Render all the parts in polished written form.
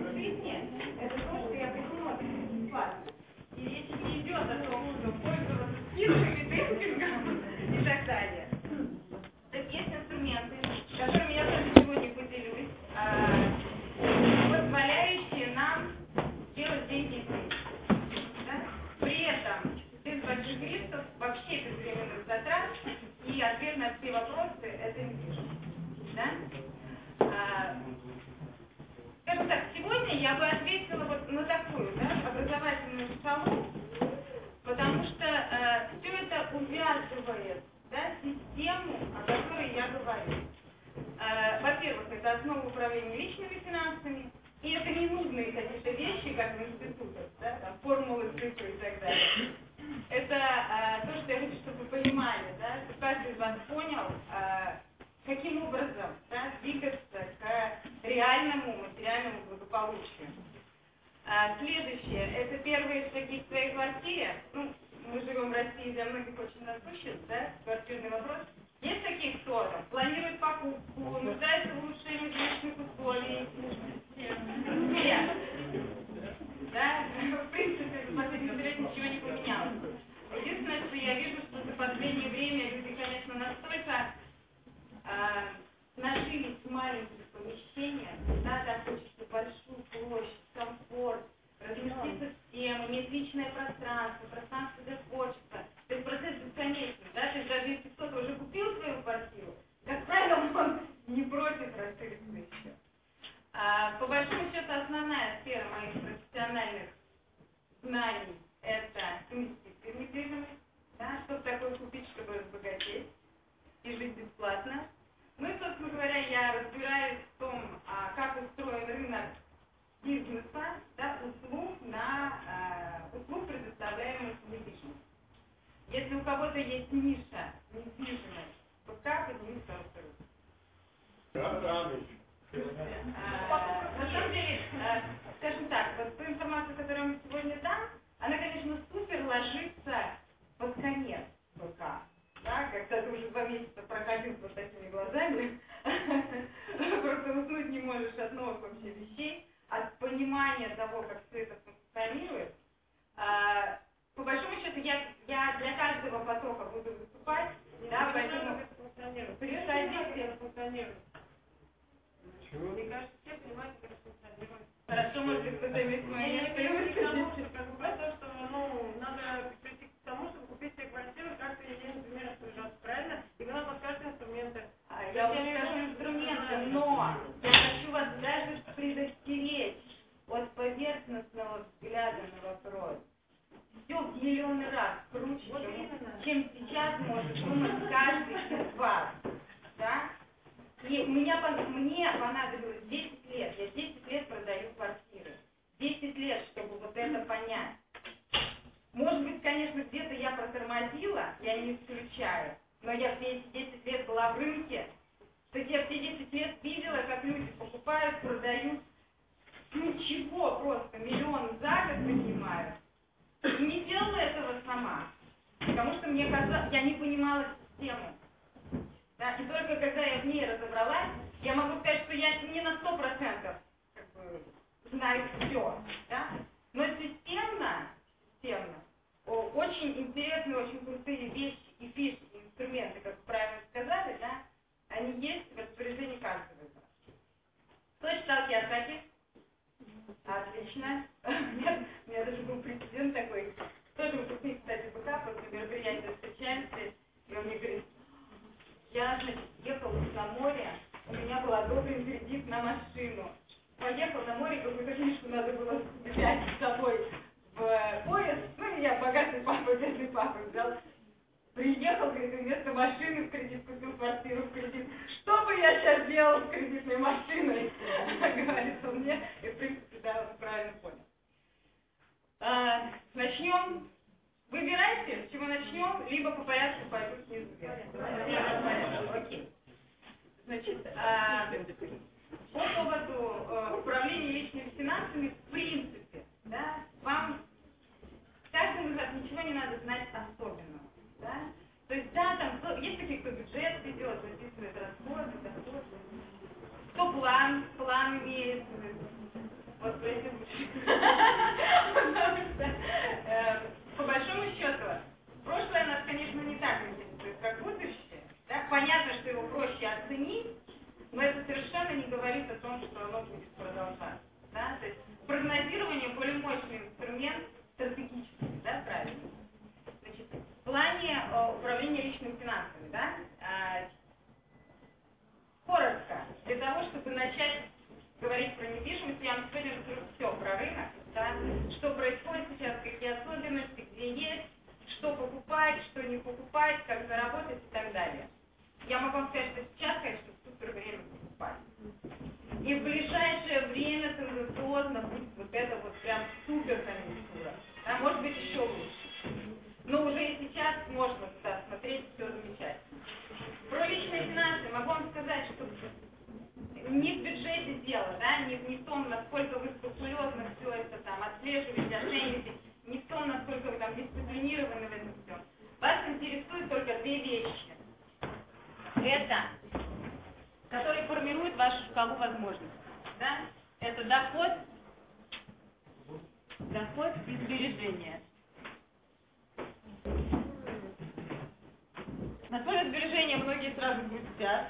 в жизни, это то, что я придумала бесплатно. И речь не идет о том, что пользоваться скидками, демпингом и так далее. То есть есть инструменты, которыми я тоже сегодня поделюсь, позволяющие нам делать деньги и деньги. Да? При этом без больших рисков, вообще без временных затрат, и ответ на все вопросы это недвижимость. Да? Скажем так, сегодня я бы ответила вот на такую, да, образовательную шкалу, потому что все это увязывает, да, систему, о которой я говорю. Во-первых, это основа управления личными финансами, и это не нудные какие-то вещи, как в институтах, да, там, формулы цифры и так далее. Это то, что я хочу, чтобы вы понимали, да, чтобы каждый из вас понял, каким образом, да, двигаться к реальному материальному благополучию. Следующее, это первые шаги к своей квартире. Ну, мы живем в России, для многих очень насущен, да, квартирный вопрос. Есть такие, кто там планирует покупку, нуждается в улучшении жилищных условий? Нет. Да, в принципе, за последние лет ничего не поменялось. Единственное, что я вижу, что за последнее время люди, конечно, настолько нажились в маленьких помещениях, да, там хочется большую площадь, комфорт, разместиться в тему, иметь личное пространство, пространство для творчества. То есть процесс бесконечный, да, то есть даже если кто-то уже купил свою квартиру, как правило, он не против расшириться еще. По большому счету, основная сфера моих профессиональных знаний – это инвестиции в недвижимость, да, что такое купить, чтобы разбогатеть и жить бесплатно. Ну и, собственно говоря, я разбираюсь в том, как устроен рынок бизнеса, да, услуг, предоставляемых в недвижимости. Если у кого-то есть ниша недвижимость, то как поднимется рынок? На самом деле, скажем так, вот ту информацию, которую я вам сегодня дам, она, конечно, супер ложится под конец ВК. Да, когда ты уже 2 месяца проходил вот такими глазами, просто уснуть не можешь от новых вообще вещей, от понимания того, как все это функционирует. По большому счету, я для каждого потока буду выступать, да, поэтому приходите. Мне кажется, все понимают, как это функционирует. Хорошо, может быть, кто-то имеет мое место. Просто, что, ну, надо прийти к тому, чтобы купить себе квартиру, как-то ей, например, распоряжаться, правильно? И вы нам подскажете инструменты. Я вам скажу инструменты, но я хочу вас даже предостеречь от поверхностного взгляда на вопрос. Все в миллионы раз круче, чем сейчас может думать каждый из вас. Да? И мне понадобилось 10 лет. Я 10 лет продаю квартиры. 10 лет, чтобы вот это понять. Может быть, конечно, где-то я протормозила, я не исключаю, но я все эти 10 лет была в рынке. То есть я все 10 лет видела, как люди покупают, продают. Ничего, просто миллион за год поднимают. И не делала этого сама, потому что мне казалось, я не понимала систему. Да? И только когда я в ней разобралась, я могу сказать, что я не на 100% как бы, знаю все. Да? Но системно, очень интересные, очень крутые вещи и фишки, и инструменты, как вы правильно сказали, да, они есть в распоряжении каждого из нас. Кто читал Кийосаки? Отлично. У меня даже был прецедент такой. Тоже выпускник, кстати, БК, после мероприятия встречаемся, и он мне говорит, я, значит, ехал на море, у меня был одобрен кредит на машину. Поехал на море, какую-то книжку надо было взять с собой в поезд. Ну, я богатый папа, бедный папа взял. Приехал, говорит, вместо машины в кредит, купил квартиру в кредит. Что бы я сейчас делал с кредитной машиной? Говорит он мне. И, в принципе, да, он правильно понял. Начнем. Выбирайте, с чего начнем, либо по порядку пойду снизу вверх. Окей. Значит, по поводу управления личными финансами, в принципе, да, вам, каждому из вас ничего не надо знать особенного. Да? То есть, да, там есть такие, кто бюджет ведет, записывает расходы, доходы, кто план имеет. Вот продолжаться. Да? То есть прогнозирование более мощный инструмент стратегический, да, правильно. Значит, в плане управления личными финансами, да, коротко, для того, чтобы начать говорить про недвижимость, я вам сегодня расскажу все про рынок, да, что происходит сейчас, какие особенности, где есть, что покупать, что не покупать, как заработать и так далее. Я могу вам сказать, что сейчас, конечно, супер время покупать. И в ближайшее время тенденциозно будет вот это вот прям супер конъюнктура. Да, может быть, еще лучше. Но уже и сейчас можно туда смотреть, все замечательно. Про личные финансы могу вам сказать, что не в бюджете дело, да, не в том, насколько вы скрупулезно все это там отслеживаете, оцениваете, не в том, насколько вы там дисциплинированы в этом всем. Вас интересуют только две вещи. Это, которые формируют вашу шкалу возможностей. Да? Это доход и сбережения. На слове сбережения многие сразу грустят.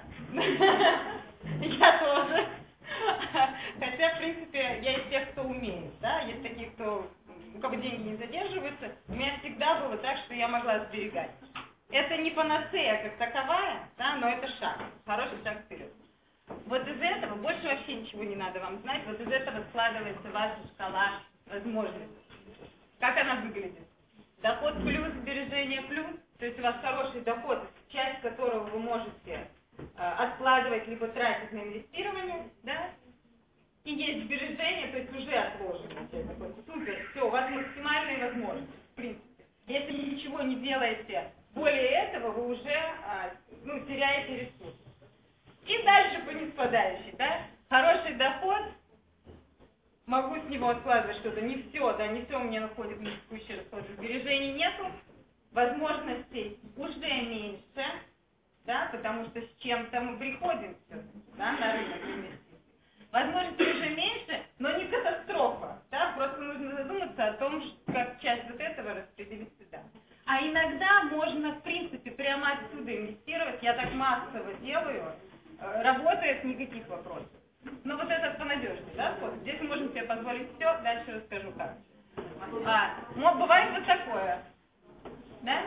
Я тоже. Хотя, в принципе, я из тех, кто умеет. Да? Есть такие, у кого деньги не задерживаются. У меня всегда было так, что я могла сберегать. Это не панацея как таковая, да, но это шаг. Хороший шаг вперед. Вот из этого, больше вообще ничего не надо вам знать, вот из этого складывается ваша шкала возможностей. Как она выглядит? Доход плюс, сбережение плюс, то есть у вас хороший доход, часть которого вы можете откладывать либо тратить на инвестирование, да? И есть сбережение, то есть уже отложено. Такой, супер, все, у вас максимальные возможности, в принципе. Если вы ничего не делаете более этого, вы уже теряете ресурсы. И дальше по ниспадающей, да? Хороший доход, могу с него откладывать что-то, не все, да, не все у меня находит на текущие расходы. Сбережений нету, возможностей уже меньше, да, потому что с чем-то мы приходим все-таки, да, на рынок инвестиций. Возможностей уже меньше, но не катастрофа, да, просто нужно задуматься о том, как часть вот этого распределить сюда. А иногда можно, в принципе, прямо отсюда инвестировать, я так массово делаю, работает, никаких вопросов. Но вот этот понадежнее, да, вот. Здесь мы можем себе позволить все, дальше расскажу как. Но бывает вот такое, да?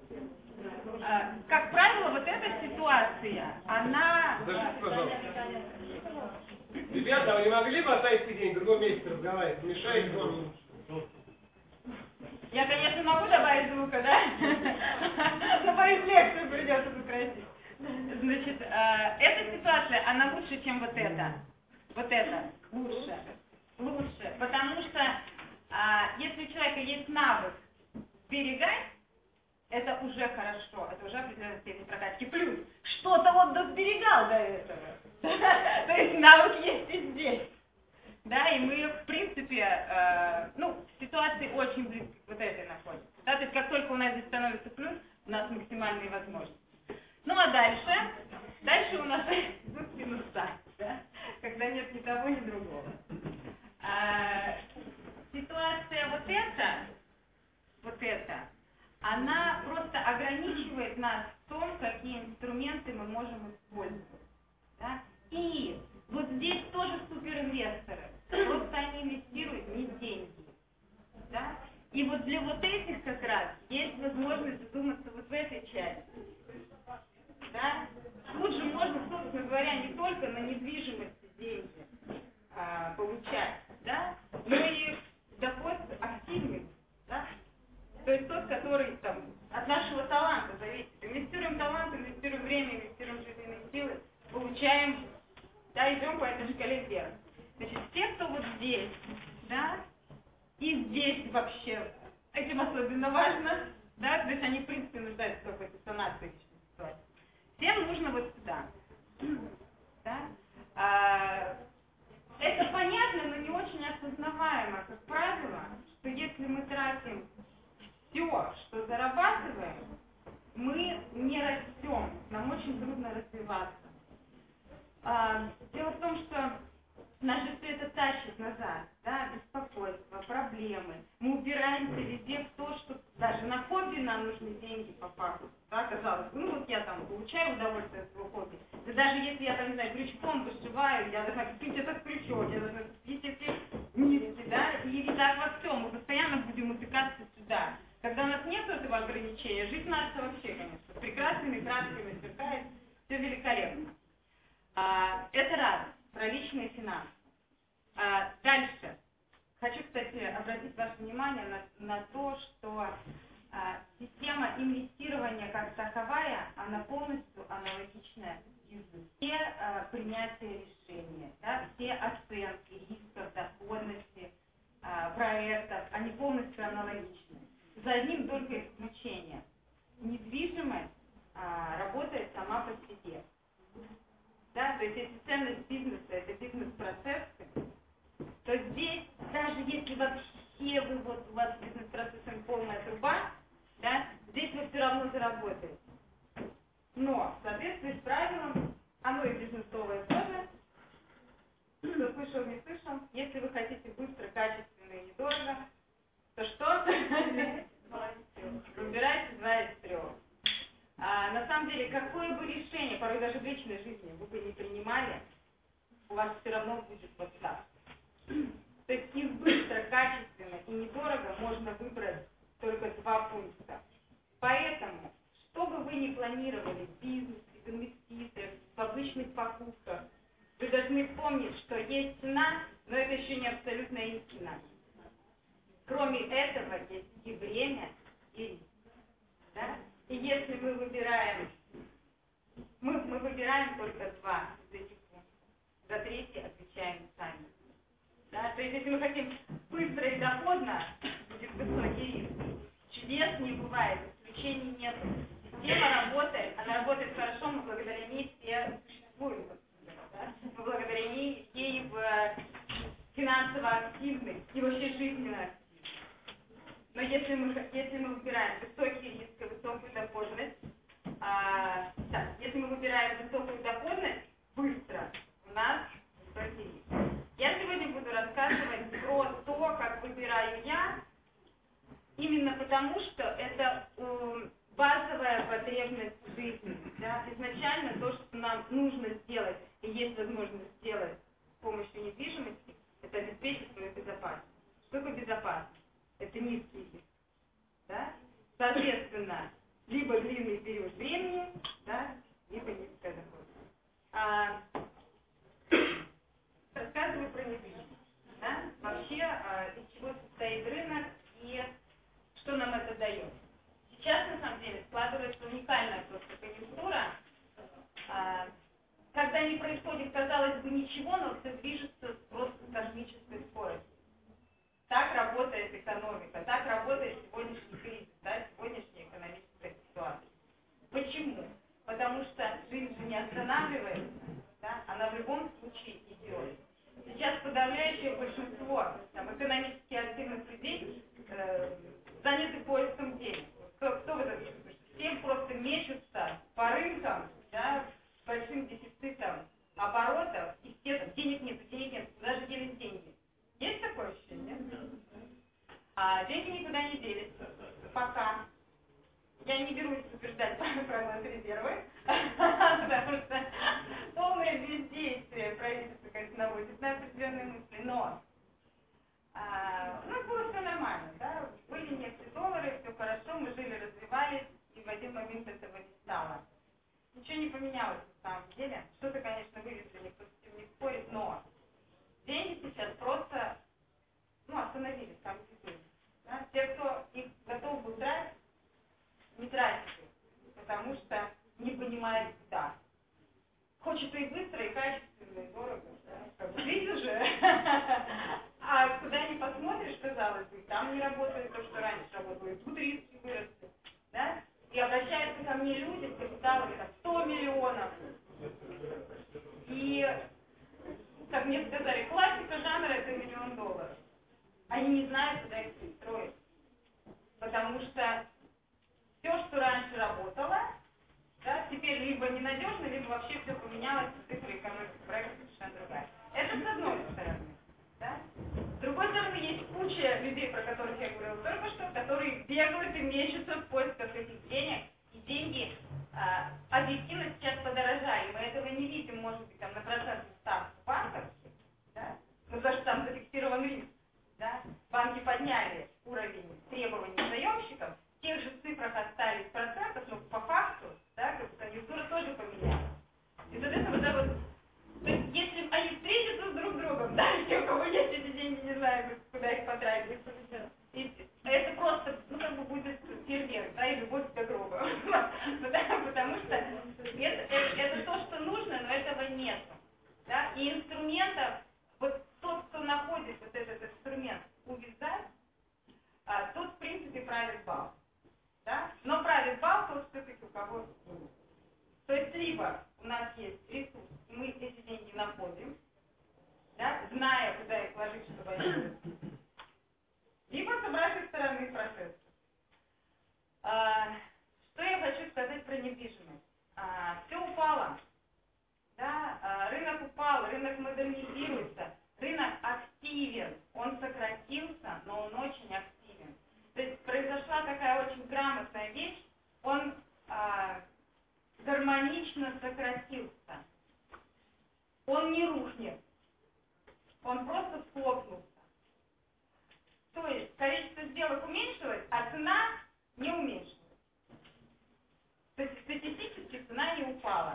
Как правило, вот эта ситуация, она... Подождите, пожалуйста. Ребята, вы не могли бы оставить сиденье, в другом месте разговаривать? Мешает вам? Я, конечно, могу добавить звука, да? Но, боюсь, лекцию придется сократить. Значит, эта ситуация, она лучше, чем вот эта. Вот это лучше. Лучше. Потому что если у человека есть навык сберегать, это уже хорошо. Это уже определенная степень прокачки. Плюс, что-то он досберегал до этого. То есть навык есть и здесь. Да, и мы, в принципе, в ситуации очень близко к вот этой находимся. Да, то есть как только у нас здесь становится плюс, у нас максимальные возможности. Ну а дальше у нас идут минуса, да, когда нет ни того, ни другого. Ситуация вот эта, она просто ограничивает нас в том, какие инструменты мы можем использовать. Да? И вот здесь тоже суперинвесторы, просто они инвестируют не деньги. Да? И вот для вот этих как раз есть возможность задуматься вот в этой части. Да? Тут же можно, собственно говоря, не только на недвижимости деньги получать, да? Но и доход активный. Да? То есть тот, который там, от нашего таланта зависит. Инвестируем талант, инвестируем время, инвестируем жизненные силы, получаем, да, идем по этой шкале вверх. Значит, те, кто вот здесь, да, и здесь вообще, этим особенно важно, да, то есть они, в принципе, нуждаются в какой-то санации личной ситуации. Всем нужно вот сюда. Да? Это понятно, но не очень осознаваемо, как правило, что если мы тратим все, что зарабатываем, мы не растем, нам очень трудно развиваться. Дело в том, что нас же все это тащит назад, да, беспокойство, проблемы. Мы упираемся везде в то, что даже на хобби нам нужны деньги по факту. Да, казалось бы, вот я там получаю удовольствие от своего хобби. Да даже если я там, не знаю, крючком вышиваю, я должна купить этот крючок, я должна решения. Жизнь наша вообще, конечно, прекрасными красками сверкает, все великолепно. Это раз, про личные финансы. Дальше. Хочу, кстати, обратить ваше внимание на то, что система инвестирования как таковая, она полностью аналогичная бизнесу. Все принятия решения, да, все оценки рисков, доходности проектов, они полностью аналогичны. За одним только исключением. Недвижимость работает сама по себе. Да, то есть если ценность бизнеса – это бизнес-процессы, то здесь, даже если вообще у вас с бизнес-процессом полная труба, да, здесь вы все равно заработаете. Но в соответствии с правилом, оно и бизнесовое тоже, кто слышал, не слышал, если вы хотите быстро, качественно и недорого, то что? Выбирайте 2 из 3. На самом деле, какое бы решение, порой даже в личной жизни, вы бы не принимали, у вас все равно будет вот так. То есть из быстро, качественно и недорого можно выбрать только 2 пункта. Поэтому, что бы вы ни планировали в бизнесе, в инвестициях, в обычных покупках, вы должны помнить, что есть цена, но это еще не абсолютная истина. Кроме этого, есть и время, и риск. Да? И если мы выбираем, мы выбираем только 2 из этих пунктов. За 3 отвечаем сами. Да? То есть, если мы хотим быстро и доходно, будет высокий риск. Чудес не бывает, исключений нет. Система работает, она работает хорошо, мы благодаря ней все существуем. Да? Мы благодаря ней ей финансово активны и вообще жизненно активны. Но если мы выбираем высокий риск и высокую доходность, если мы выбираем высокую доходность быстро, у нас высокий риск. Я сегодня буду рассказывать про то, как выбираю я, именно потому, что это базовая потребность жизни. Да? Изначально то, что нам нужно сделать, и есть возможность сделать с помощью недвижимости, это обеспечить свою безопасность. Что такое безопасность? Это низкий риск. Да? Соответственно, либо длинный период времени, да, либо низкая доходность. Рассказываю про недвижимость. Да? Вообще, из чего состоит рынок и что нам это дает. Сейчас, на самом деле, складывается уникальная просто конъюнктура, когда не происходит, казалось бы, ничего, но все движется просто с космической скоростью. Так работает экономика, так работает сегодняшний кризис, да, сегодняшняя экономическая ситуация. Почему? Потому что жизнь же не останавливается, да, она в любом случае идет. Сейчас подавляющее большинство экономически активных людей заняты поиском денег. Кто в этом чувствует? Все просто мечутся по рынкам, да, с большим дефицитом оборотов, и все денег нет, даже делись деньги. Есть такое ощущение? Деньги никуда не делись. Пока. Я не берусь утверждать про Мосрезервы, потому что полное бездействие правительства, конечно, наводит на определенные мысли, но у нас было все нормально, да, были некоторые доллары, все хорошо, мы жили, развивались, и в один момент этого не стало. Ничего не поменялось на самом деле. Что-то, конечно, вывезли, никто с этим не спорит, но деньги сейчас просто, остановились, там где-то. Да? Те, кто их готов был тратить, не тратит их, потому что не понимает, куда. Хочется и быстро, и качественно, и дорого. Да? Видишь же? А куда ни посмотришь, казалось бы, там не работает то, что раньше работало, и тут риски выросли. Да? И обращаются ко мне люди с капиталами 100 миллионов. И, как мне сказали, классика жанра — это $1 миллион. Они не знают, куда их пристроить. Потому что все, что раньше работало, да, теперь либо ненадежно, либо вообще все поменялось, и цифра экономики проекта совершенно другая. Это с одной стороны. Да? С другой стороны, есть куча людей, про которых я говорила только что, которые бегают и мечутся в поисках этих денег, и деньги объективно сейчас подорожали. Мы этого не видим, может быть, там на процентных ставках банков, да? Потому что там зафиксирован риск. Да? Банки подняли уровень требований заемщиков, в тех же цифрах остались куда их потратить. И это просто, ну, как бы будет фейерверк, да, и любовь до гроба. Потому что это то, что нужно, но этого нету. Да? И инструментов, вот тот, кто находит вот этот инструмент увязать, тот, в принципе, правит бал. Да? Но правит бал тот, все-таки у кого деньги. То есть либо у нас есть ресурс, и мы эти деньги находим, да, зная, куда их вложить, чтобы они были. Либо с обратной стороны процесса. Что я хочу сказать про недвижимость? Все упало. Да? Рынок упал, рынок модернизируется, рынок активен. Он сократился, но он очень активен. То есть произошла такая очень грамотная вещь, он гармонично сократился. Он не рухнет, он просто схлопнулся. То есть количество сделок уменьшилось, а цена не уменьшилась. То есть статистически цена не упала.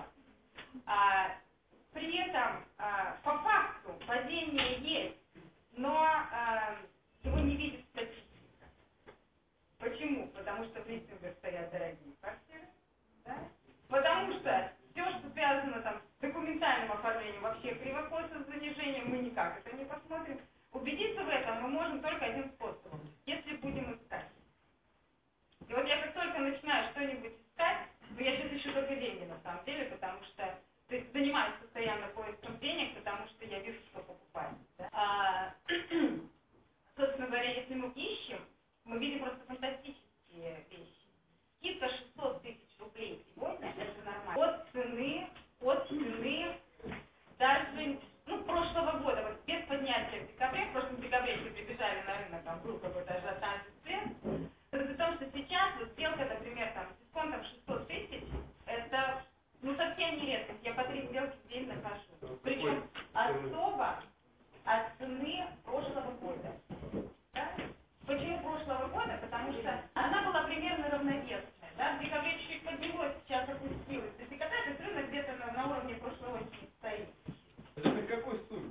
При этом по факту падение есть, но его не видит статистика. Почему? Потому что в листингах стоят дорогие квартиры, да? Потому что все, что связано там, с документальным оформлением, вообще кривокосо с занижением, мы никак это не посмотрим. Убедиться в этом мы можем только одним способом, если будем искать. И вот я как только начинаю что-нибудь искать, то я сейчас ищу только деньги на самом деле, потому что занимаюсь постоянно поиском денег, потому что я вижу, что покупать. Да? Собственно говоря, если мы ищем, мы видим просто фантастические вещи. Скидка 600 тысяч рублей сегодня, это нормально. От цены даже, прошлого года, вот без поднятия в декабре, в прошлом декабре, если прибежали на рынок, там был какой-то ажиотаж цен, при том, что сейчас вот сделка, например, там, с дисконтом 600 тысяч, это, совсем не редкость, я по 3 сделки в день нахожу. Причем особо от цены прошлого года. Да? Почему прошлого года? Потому что она была примерно равновесная. Да? В декабре чуть-чуть поднялось, сейчас опустилось. То есть этот рынок где-то на уровне прошлой осени стоит. Это при какой сумме?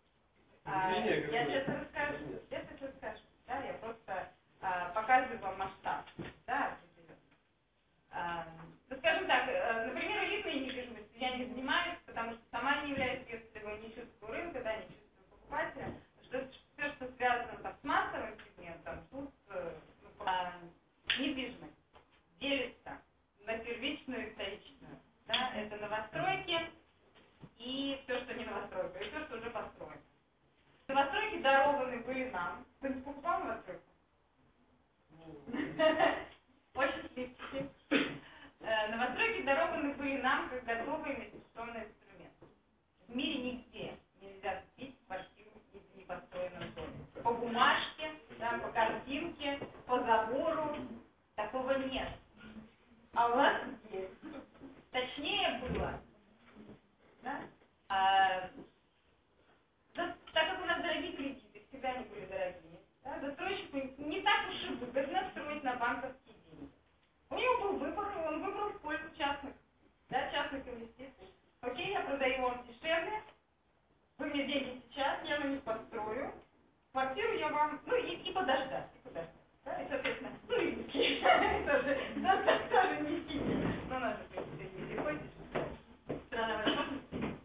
Я сейчас расскажу. Да? Я просто показываю вам масштаб. Да? Скажем так, например, элитной недвижимостью я не занимаюсь, потому что сама не являюсь следователем, не чувствую рынка, да, не чувствую покупателя. Все, что связано там, с массовым сегментом, тут недвижимость делится на первичную и вторичную. Да? Это новостройки и все, что не новостройка, и все, что уже построено. Новостройки дарованы были нам. Кто-нибудь покупал новостройку? Очень слепчики. Новостройки дарованы были нам как готовый инвестиционный инструмент. В мире нигде нельзя купить квартиру в непостроенном доме. По бумажке, да, по картинке, по забору такого нет. А у нас есть. Точнее было. Да? Так как у нас дорогие кредиты, всегда они были дорогие, да, застройщику не так уж и выгодно строить на банковские деньги. У него был выбор, и он выбрал в пользу частных инвестиций. Окей, я продаю вам дешевле, вы мне деньги сейчас, я на них построю, квартиру я вам, и подождать. Да, и, соответственно, риски. Тоже несите. Но у нас же, в принципе, не приходит. Страна возможностей.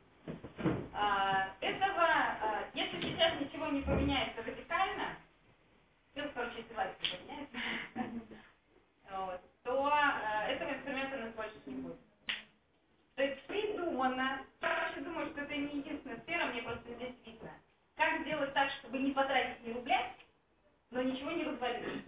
Если сейчас ничего не поменяется радикально, если власть не поменяется, то этого инструмента у нас больше не будет. То есть придумано, я вообще думаю, что это не единственная сфера, мне просто здесь видно, как сделать так, чтобы не потратить ни рубля, но ничего не развалить.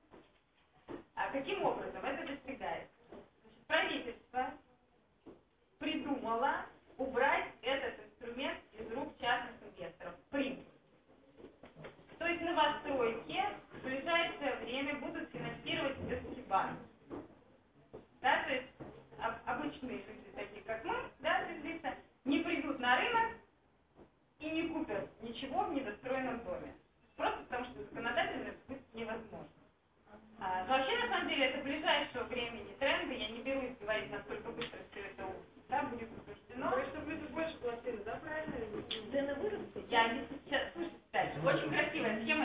Каким образом это достигается? Правительство придумало убрать этот инструмент из рук частных инвесторов. Принцип. То есть новостройки в ближайшее время будут финансировать банки. Да, то есть обычные люди, такие как мы, да, физлица, не придут на рынок и не купят ничего в недостроенном доме. Просто потому что законодательно это будет невозможно. Но вообще, на самом деле, это ближайшего времени тренды. Я не берусь говорить, насколько быстро все это будет утверждено. То есть, что будет больше платили, да, правильно? Цены вырастут. Я не сейчас, слушайте дальше. Очень красивая схема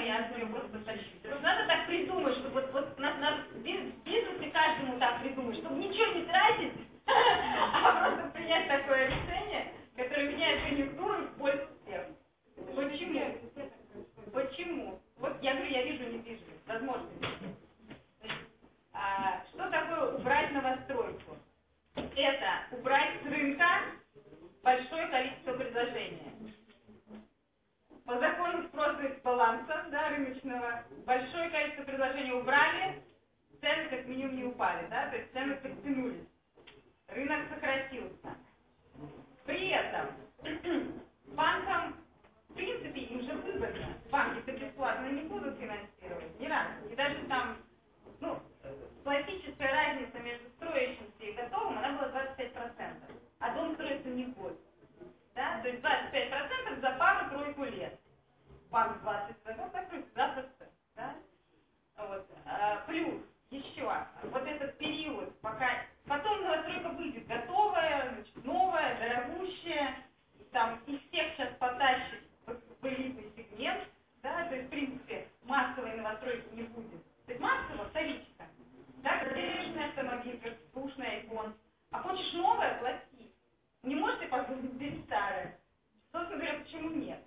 да, придумать, чтобы ничего не тратить, а просто принять такое решение, которое меняет конъюнктуру в пользу всех. Почему? Почему? Вот я говорю, я вижу недвижимость, возможности. Что такое убрать новостройку? Это убрать с рынка большое количество предложения. По закону спроса и баланса, да, рыночного, большое количество предложений убрали, цены как минимум не упали, да, то есть цены подтянулись. Рынок сократился. При этом банкам, в принципе, им же выгодно. Банки-то бесплатно не будут финансировать, ни разу. И даже там, классическая разница между строящимся и готовым, она была 25%. А дом строится не год. Да? То есть 25% за пару-тройку лет. Банк 20 год закрыть запросто. Да? Вот. Плюс еще вот этот период, пока потом новостройка выйдет готовая, значит, новая, дорогущая, там из всех сейчас потащит в элитный сегмент, да, то есть в принципе массовой новостройки не будет. То есть массово вторичка. Да, как делишный автомобиль, как бушный iPhone. А хочешь новое, плати. Не можете позволить бери старое. Собственно говоря, почему нет?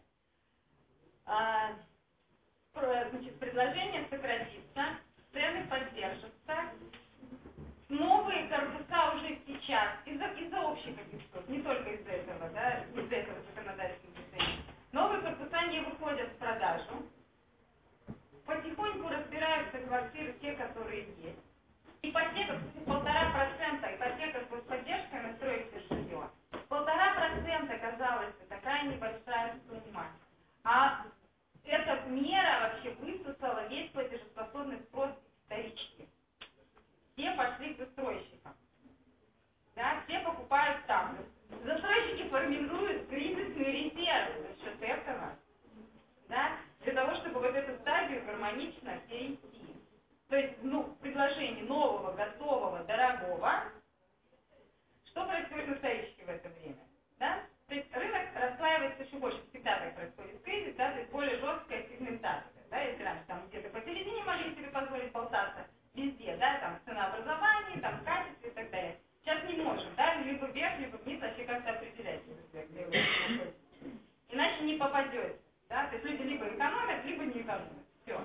Значит, предложение сократится, цены поддержатся, новые корпуса уже сейчас, из-за общих объектов, не только из-за этого, да, из-за этого законодательного движения. Новые корпуса не выходят в продажу, потихоньку разбираются квартиры, те, которые есть. Ипотека, кстати, 1,5%, ипотека с поддержкой на строительное жилье. 1,5%, казалось бы, такая небольшая сумма. А эта мера вообще высосала весь платежеспособный спрос вторички. Все пошли к застройщикам. Да, все покупают там. Застройщики формируют кризисный резерв за счет этого. Да, для того, чтобы вот эту стадию гармонично перейти. То есть, предложение нового, готового, дорогого. Что происходит на вторичке в это время? Да? То есть рынок расслаивается еще больше. Всегда так происходит кризис, да, то есть более жесткая сегментация. Да, если раньше там где-то посередине могли себе позволить болтаться, везде, да, там ценообразование, там качество и так далее. Сейчас не можем, да, либо вверх, либо вниз, вообще как-то определять, где вы находитесь. Иначе не попадете, да, то есть люди либо экономят, либо не экономят. Все.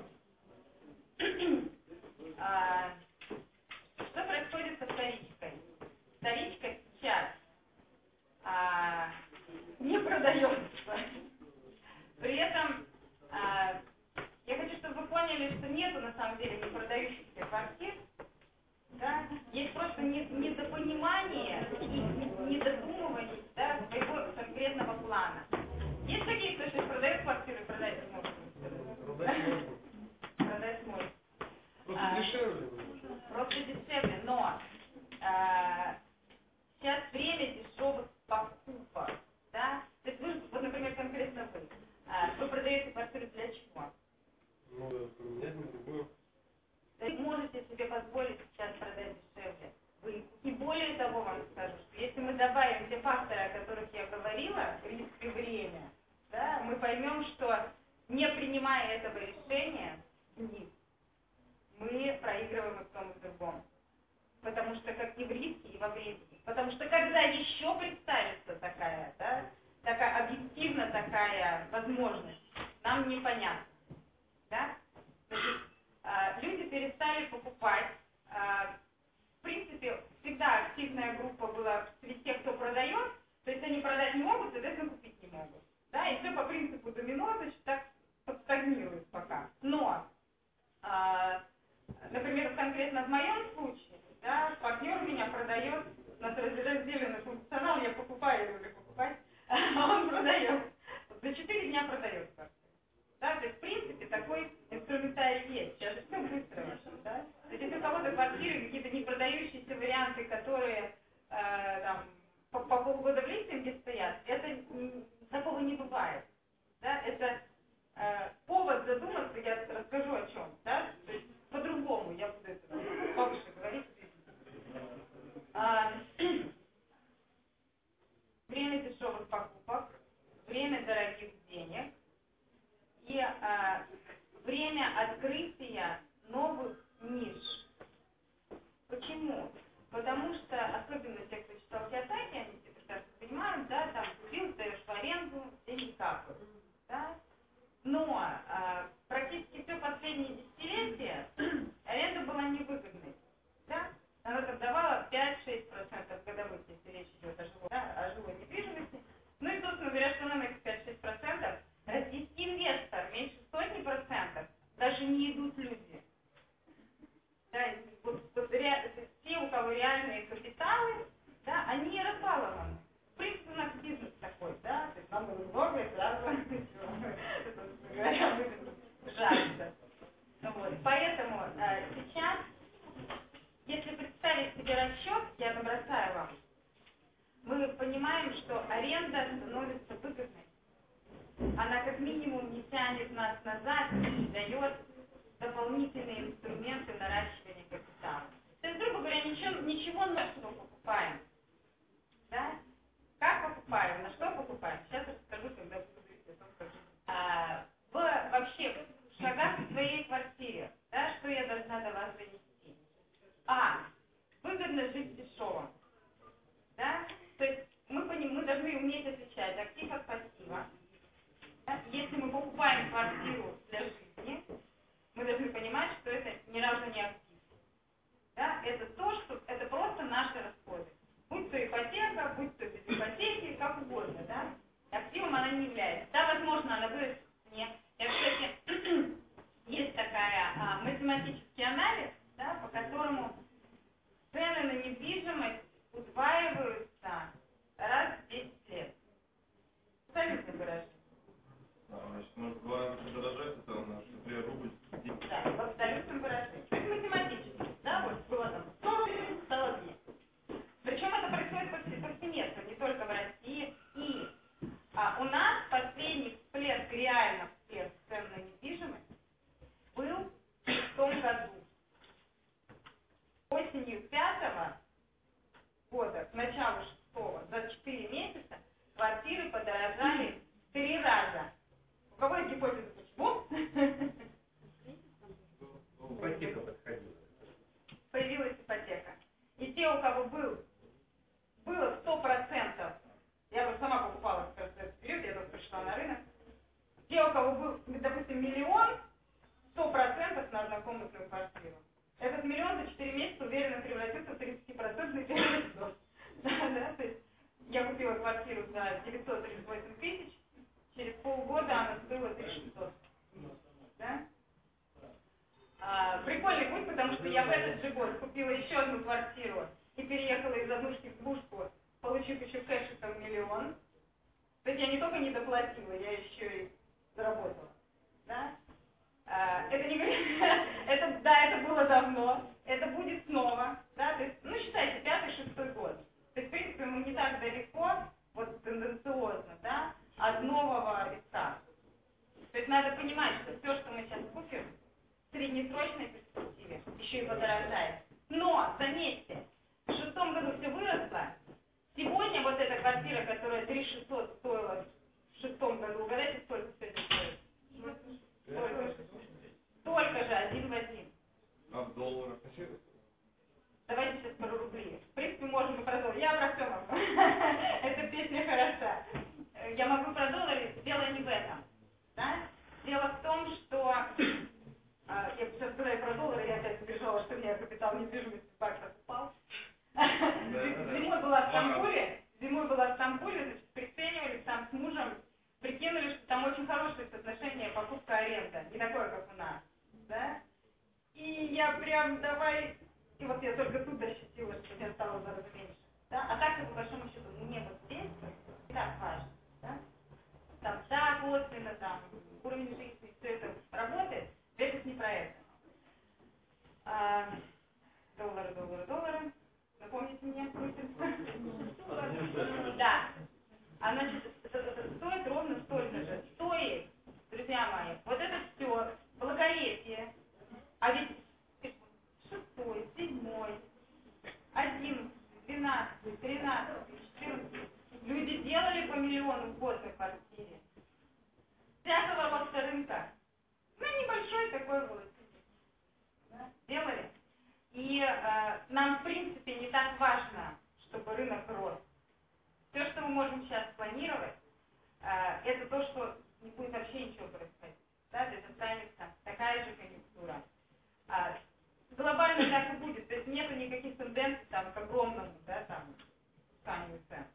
Что происходит со вторичкой? Вторичка сейчас не продается. При этом я хочу, чтобы вы поняли, что нету на самом деле не продающихся квартир. Да? Есть просто недопонимание и недодумывание, да, своего конкретного плана. Есть такие, кто сейчас продает квартиры, продать не может? Продать может. Просто дешевле. Просто дешевле, но сейчас время дешевых покупок. Да? То есть вы, вот, например, конкретно вы продаете квартиру для чего? Поменять на другую. Вы можете себе позволить сейчас продать дешевле. И более того вам скажу, что если мы добавим те факторы, о которых я говорила, риск и время, да, мы поймем, что не принимая этого решения, мы проигрываем и в том, и в другом. Потому что как и в риске, и во времени. Потому что когда еще представится такая, да, такая объективно такая возможность, нам непонятно. Да? Люди перестали покупать. В принципе, всегда активная группа была среди тех, кто продает, то есть они продать не могут, соответственно, купить не могут. Да? И все по принципу домино, значит, так подстагнирует пока. Но, например, конкретно в моем случае, да, партнер меня продает, у нас разделенный функционал, я покупаю или покупать, а он продает. За 4 дня продает квартиру. Да, то есть, в принципе, такой инструментарий есть. Сейчас же все быстро очень, да? То есть, если у кого-то квартиры, какие-то непродающиеся варианты, которые там, по полгода в листинге стоят, это такого не бывает. Да? Это повод задуматься, я расскажу о чем. Да? То есть, по-другому, я буду это повыше говорить. Время дешевых покупок, время дорогих денег и время открытия новых ниш. Почему? Потому что, особенно те, кто читал Киосаки, они все прекрасно понимают, да, там купил, сдаешь в аренду, деньги капают, да. Но практически все последние десятилетия аренда была невыгодной, да. Она там давала 5-6% годовых, если речь идет о жилой недвижимости. Ну и, собственно говоря, что нам эти 5-6%? Российский инвестор меньше 100%, даже не идут люди. Да, те, у кого реальные капиталы, да, они разбалованы. В принципе, у нас бизнес такой, да, то есть нам много и сразу, говоря, жажда. Вот. Поэтому сейчас, если представить себе расчет, я набросаю вам, мы понимаем, что аренда становится выгодной. Она как минимум не тянет нас назад и дает дополнительные инструменты наращивания капитала. То есть, грубо говоря, ничего нового покупаем. Да? Как покупаем? На что покупаем? Сейчас расскажу, когда буду говорить о том, как вообще в шагах в своей квартире, да, что я должна до вас донести. Выгодно жить дешево. Да? То есть мы должны уметь отличать актив от пассива. Да? Если мы покупаем квартиру для жизни, мы должны понимать, что это ни разу не актив. Да? Это это просто наши расходы. Будь то ипотека, будь то без ипотеки, как угодно. Да? Активом она не является. Да, возможно, она вырастет в цене. Кстати, есть такая математический анализ, да, по которому цены на недвижимость удваиваются раз в 10 лет. Абсолютно выражение. Значит, может 2 раза подорожать, это у нас, например, рубль. Да, в абсолютном выражении. То есть математически, да, вот было там 100 рублей, стало 2. Причем это происходит повсеместно, не только в России. И у нас последний всплеск, реально всплеск цен на недвижимость был в том году. Осенью 5-го года, к началу 6-го, за 4 месяца квартиры подорожали в 3 раза. У кого есть гипотеза, почему? Ипотека подходила. Появилась ипотека. И те, у кого было 100%, я бы сама покупала как раз в этот период, я только пришла на рынок, те, у кого был, допустим, 1 000 000, 100% на однокомнатную квартиру. Этот 1 000 000 за 4 месяца уверенно превратится в 30% первый взнос. Да, то есть я купила квартиру за 938 тысяч, через полгода она стоила 3600. Да? Прикольный путь, потому что я в этот же год купила еще одну квартиру и переехала из однушки в двушку, получив еще кэш там 1 000 000. То есть я не только не доплатила, я еще и заработала. Да? Это не это было давно, это будет снова. Да? То есть, считайте, 5-6 год. То есть, в принципе, мы не так далеко, вот тенденциозно, да, от нового лица. То есть надо понимать, что все, что мы сейчас купим, в среднесрочной перспективе еще и подорожает. Но, заметьте, в 6 году все выросло. Сегодня вот эта квартира, которая 3600 стоила в 6 году, угадайте, сколько сегодня стоит? Столько же, 1 в 1. А в долларах? Давайте сейчас пару рублей. В принципе, можем и про доллар. Я про все могу. Эта песня хороша. Я могу про доллары, дело не в этом. Да? Дело в том, что я сейчас сказала про доллары, я опять убежала, что у меня капитал недвижимости в баксах упал. Зимой была в Стамбуле, значит, приценивались там с мужем, прикинули, что там очень хорошее соотношение покупка-аренда, не такое, как у нас. Да? И я прям давай... И вот я только тут ощутила, что мне стало в 2 раза меньше. Да? А так-то, по большому счету, мне вот здесь не так важно. Да? Там, да, косвенно, там, уровень жизни, все это работает, это не про это. Доллары. Напомните мне, да. А значит, стоит ровно столько же. Стоит, друзья мои, вот это все, благолепие. А ведь 6-й, 7-й, 11, 12, 13, 14. Люди делали по 1 000 000 в год на квартире. Всякого роста рынка. Небольшой такой волатиль. Да? Делали. И нам, в принципе, не так важно, чтобы рынок рос. Все, что мы можем сейчас планировать, это то, что не будет вообще ничего происходить. Да? То есть останется такая же конъюнктура. Глобально так и будет. То есть нету никаких тенденций там, к огромному, да, там, станию цен.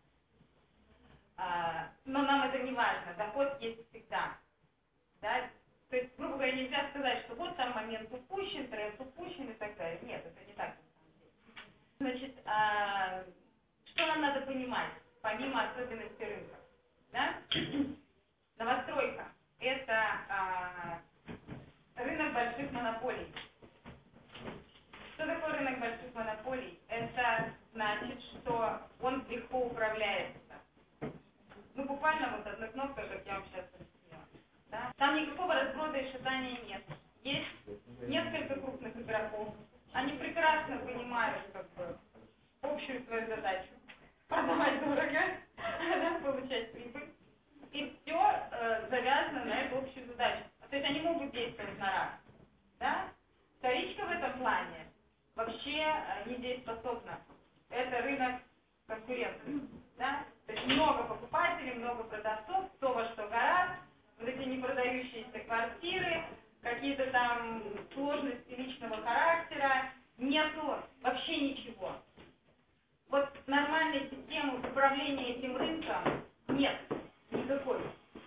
Но нам это не важно. Доход есть всегда. Да? То есть, грубо говоря, нельзя сказать, что вот там момент упущен, тренд упущен и так далее. Нет, это не так на самом деле. Значит, что нам надо понимать, помимо особенностей рынка? Да? Новостройка – это рынок больших монополий. Что такое рынок больших монополий? Это значит, что он легко управляется. Ну, буквально вот одной кнопкой, как я вам сейчас объяснила. Да? Там никакого разброда и шатания нет. Есть несколько крупных игроков. Они прекрасно понимают, как бы, общую свою задачу. Продавать дорого, да, получать прибыль. И все завязано на эту общую задачу. То есть они могут действовать на раз. Да? Вторичка в этом плане вообще недееспособна. Это рынок конкурентов. Да? То есть много покупателей, много продавцов, кто во что гораздо, вот эти непродающиеся квартиры, какие-то там сложности личного характера, нету вообще ничего. Вот нормальной системы управления этим рынком нет никакой.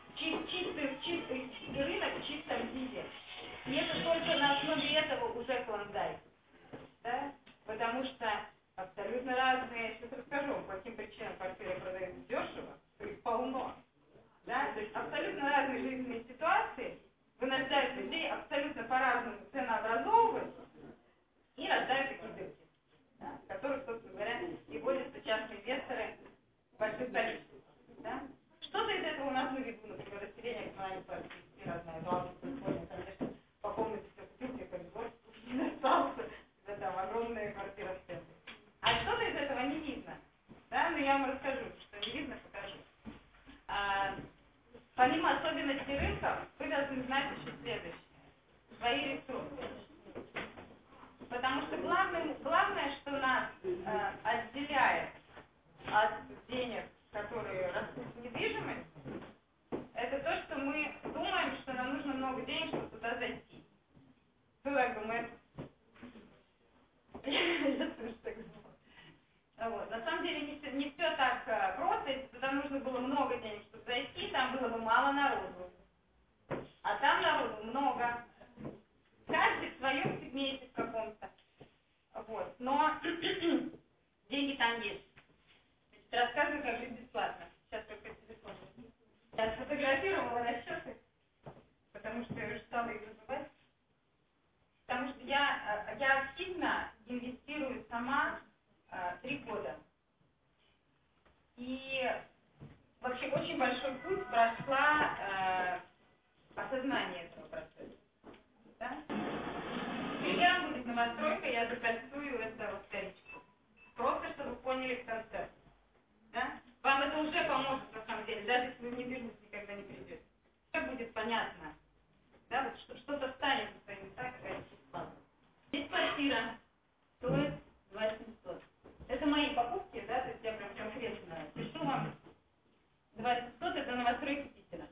Чистый рынок в чистом виде. И это только на основе этого уже клондайк. Да? Потому что абсолютно разные, сейчас расскажу, по каким причинам квартиры продаются дешево, то есть полно. Да? То есть абсолютно разные жизненные ситуации вынуждают людей абсолютно по-разному ценообразовывать и рождают такие дырки, да? В которых, собственно говоря, и борются частные инвесторы в больших количествах. Да? Что-то из этого у нас на виду, например, расселение коммунальных квартир, не знаю, августа, конечно, по комнате все купил, тебе коридор не остался, когда там огромная квартира в центре. А что-то из этого не видно. Да? Но я вам расскажу, что не видно, покажу. Помимо особенностей рынка, вы должны знать еще следующее. Свои ресурсы. Потому что главное, что нас отделяет от денег, которые растут в недвижимость, это то, что мы думаем, что нам нужно много денег, чтобы туда зайти. Ну, как бы мы... Я тоже так думала. Вот. На самом деле не все так просто. Если туда нужно было много денег, чтобы зайти, там было бы мало народу. А там народу много. Каждый в своем сегменте в каком-то. Вот. Но деньги там есть. Рассказываю, как жить бесплатно. Сейчас только телефон. Я сфотографировала расчеты, потому что я уже стала их забывать. Потому что я активно инвестирую сама 3 года. И вообще очень большой путь прошла осознание этого процесса. Да? Примером будет новостройка, я закольцую это во вторичку. Просто, чтобы вы поняли концепт. Да? Вам это уже поможет, на самом деле, даже если вы в недвижимость никогда не придете. Все будет понятно. Да? Вот что-то станет на свои места, когда это складно. Здесь квартира стоит 2700. Это мои покупки, да, то есть я прям конкретно пишу вам. 2700 это новостройки Питера.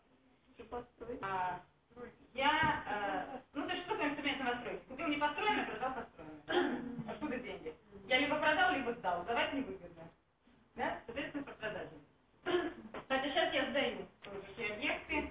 Ну, то есть что такое инструмент новостройки? Купил не построено, продал построено. Откуда деньги? Я либо продал, либо сдал. Сдавать невыгодно. Да? Соответственно, по продаже. Кстати, сейчас я сдаю такие объекты.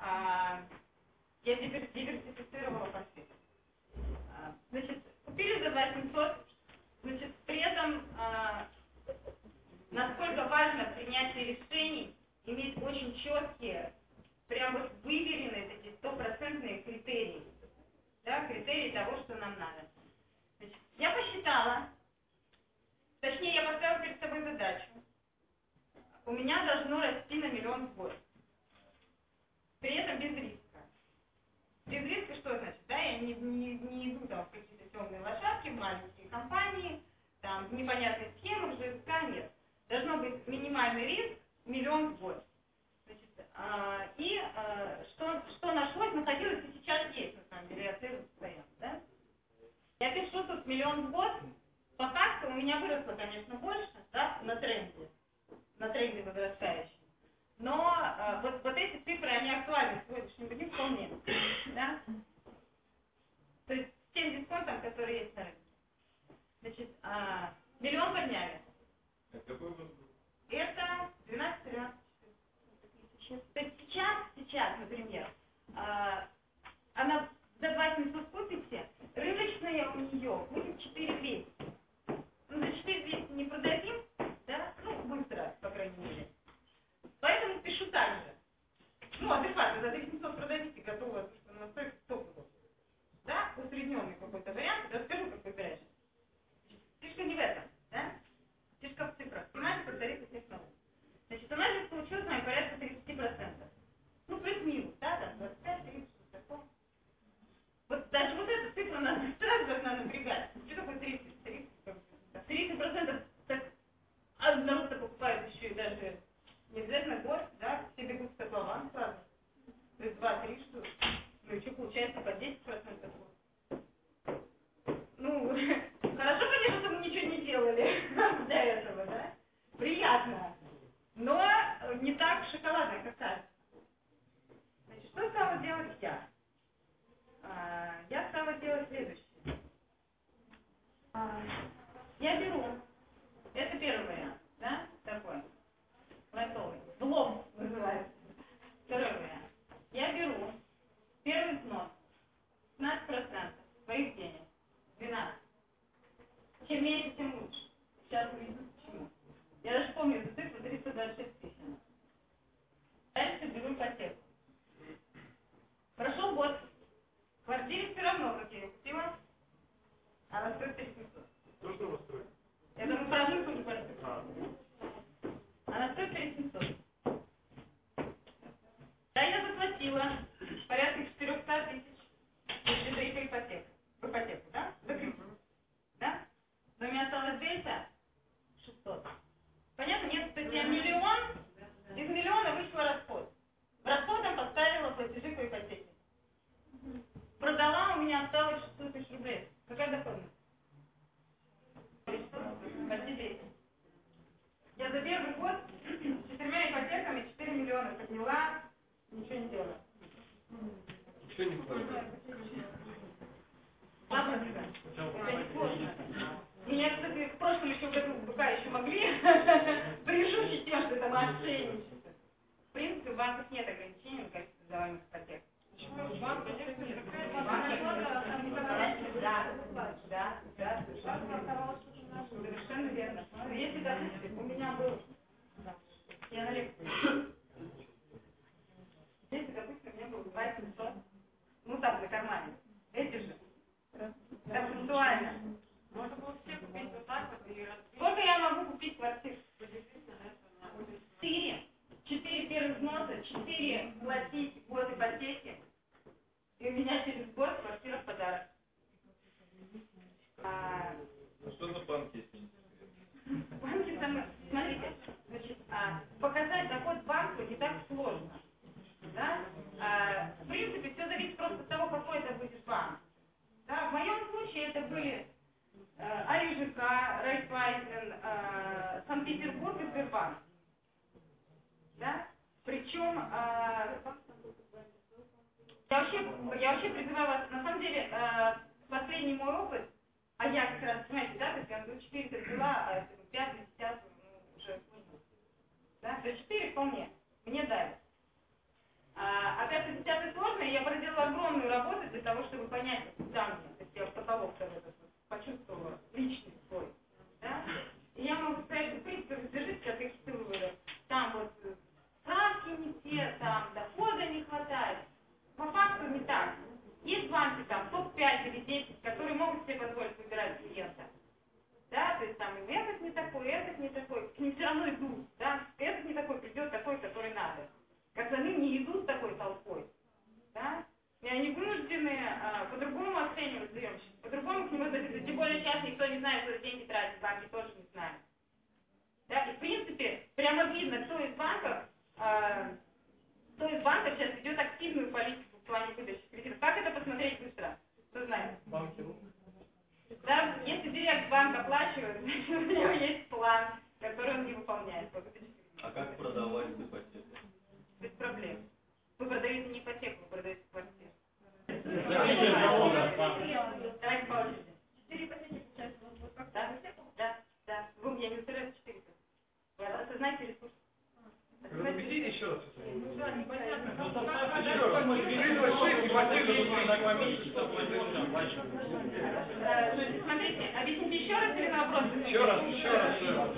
Я диверсифицировала портфель. Значит, купили за 2700. Значит, при этом, насколько важно принятие решений, иметь очень четкие, прям вот выверенные такие 100% критерии. Да, критерии того, что нам надо. Значит, я посчитала, точнее, я поставила перед собой задачу. У меня должно расти на 1 000 000 в год. При этом без риска. Без риска что значит? Да, я не иду там в какие-то темные лошадки, в маленькие компании, там, в непонятные схемы, в ЖСК нет. Должно быть минимальный риск 1 000 000 в год. Значит, что нашлось, находилось и сейчас есть, на самом деле, я отслеживаю постоянно, да? Я пишу тут 1 миллион в год, по факту у меня выросло, конечно, больше, да, на тренде возрастающем. Но вот эти цифры, они актуальны в сегодняшнем дне вполне, да? То есть с тем дисконтом, который есть на рынке. Значит, миллион подняли. Это какой год был? Это 12-13. То есть сейчас, например, она за 2700 купите, рыночная у нее будет 4200. Ну, за 4200 не продадим, да? Ну, быстро, по крайней мере. Поэтому пишу так же. Ну, а де-факто за 3700 продадите, готово, что она стоит 100 было. Да? Усредненный какой-то вариант, расскажу, как выбираешь. Фишка не в этом, да? Фишка в цифрах. Понимаете, как тарифы всех наук. Значит, у нас здесь получилось с вами порядка 30%. Ну, плюс-минус, да, там 25-30, что такое. Вот даже вот эта цифра нас сразу должна напрягать. Что такое 30%? Так, а народ-то покупает еще и даже не обязательно год, да, все бегут в котлован сразу. То есть 2-3 штук. Ну и что получается по 10% год. Ну, хорошо, конечно, что мы ничего не делали до этого, да? Приятно. Но не так шоколадно, как кажется. Значит, что стала делать я? Я стала делать следующее. Я беру, это первый вариант, да, такой, лайтовый, блок называется. Второй вариант. Я беру первый взнос, 15% своих денег, 12%. Чем меньше, тем лучше. Сейчас увидим почему. Я даже помню эту цифру 326 тысяч. Дальше беру ипотеку. Прошел год. В квартире все равно, как я ее купила, она стоит 3700. То, что у вас стоит? Это мы про одну квартиру. Она стоит 3700. Да, я заплатила порядка 400 тысяч, если за ипотеку. В ипотеку, да? За кредит. Да? Но у меня осталось 600. Понятно? Нет, то есть я миллион, из миллиона вышла расход. Расходом поставила платежи по ипотеке. Продала, у меня осталось 600 тысяч рублей. Какая доходность? Почти 10. Я за первый год с 4 ипотеками 4 миллиона подняла, ничего не делала. Ничего не стоит. Запросто. Это не сложно. Меня, кстати, в прошлом еще году в БК еще могли пришучить тем, что это мошенничество. В принципе, в банках нет ограничений на количество сдаваемых ипотек. Да, совершенно верно. Если, допустим, у меня был, я на лекции, если, допустим, у меня был 2700, ну там на кармане, эти же, концептуально. Можно было все купить вот так вот и Сколько я могу купить квартир? 4 первых взноса, 4 платить год ипотеки, и у меня через год квартира в подарок. Ну что за банки, если не секрет? Банки там, смотрите, значит, показать доход банку не так сложно. Да? В принципе, все зависит просто от того, какой это будет банк. Да? В моем случае это были АИЖК, Райффайзен, Санкт-Петербург и Сбербанк. Да? Причем я вообще призываю вас, на самом деле, последний мой опыт, а я как раз, понимаете, да, то есть я говорю, 4 взяла, а если бы 5, 10, ну, уже сложно. Да? За 4 вполне, мне дали. А 5 10 сложно, и я проделала огромную работу для того, чтобы понять, куда мне, то есть я потолок-то почувствовала, личность свой. Да? И я могу сказать, что, в принципе, воздержитесь от каких-то выводов. Там вот справки не те, там дохода не хватает. По факту не так. Есть банки, там, топ-5 или 10, которые могут себе позволить выбирать клиента. Да, то есть там и этот не такой, к ним все равно идут, да, этот не такой, придет такой, который надо. Как они не идут такой толпой, да, и они вынуждены по-другому оценивать заемщика, по-другому к нему относиться, тем более сейчас никто не знает, куда деньги тратить, банки тоже не знают. Да, и в принципе, прямо видно, кто из банков сейчас ведет активную политику в плане выдачи кредитов. Как это посмотреть быстро? Кто знает? Банки. Да, если выплачивает, значит, у него есть план, который он не выполняет. А как продавать ипотеку? Без проблем. Вы продаете не ипотеку, вы продаете квартиру. Давайте по очереди. 4 ипотеки получается у вас будет как? Да. Вы мне не устраиваете 4. Вы осознаете ресурсы. Разобедите еще раз. Ну да, непонятно. Еще раз. 3,6 ипотека. Смотрите, объясните еще раз или на вопрос? Еще раз.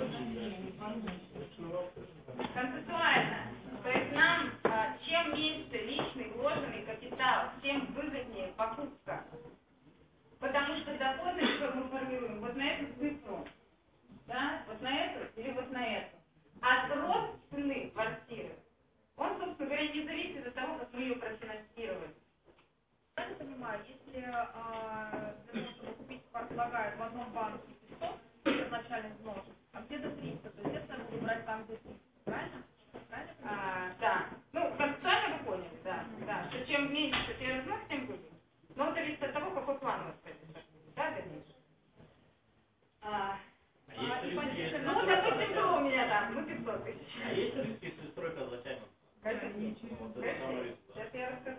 Концептуально. То есть нам, чем меньше личный вложенный капитал, тем выгоднее покупка. Потому что доходность мы формируем вот на эту цифру. Да? Вот на эту или вот на эту. А рост цены квартиры, он, собственно говоря, не зависит от того, как мы ее профинансировали. Я не понимаю, если для того, чтобы купить предлагают в одном банке 500 изначальный взнос, а где-то 300, то естественно, я буду брать там, где 300, правильно? Да. Ну, концептуально вы поняли, да. Что чем меньше тебе взнос, тем выгоднее. Но это зависит от того, какой план у вас произойдет. Да, дальнейшее? Ну, допустим, было у меня там, 500 тысяч. А есть риски с стройкой зачем? Конечно, нет. Сейчас я расскажу.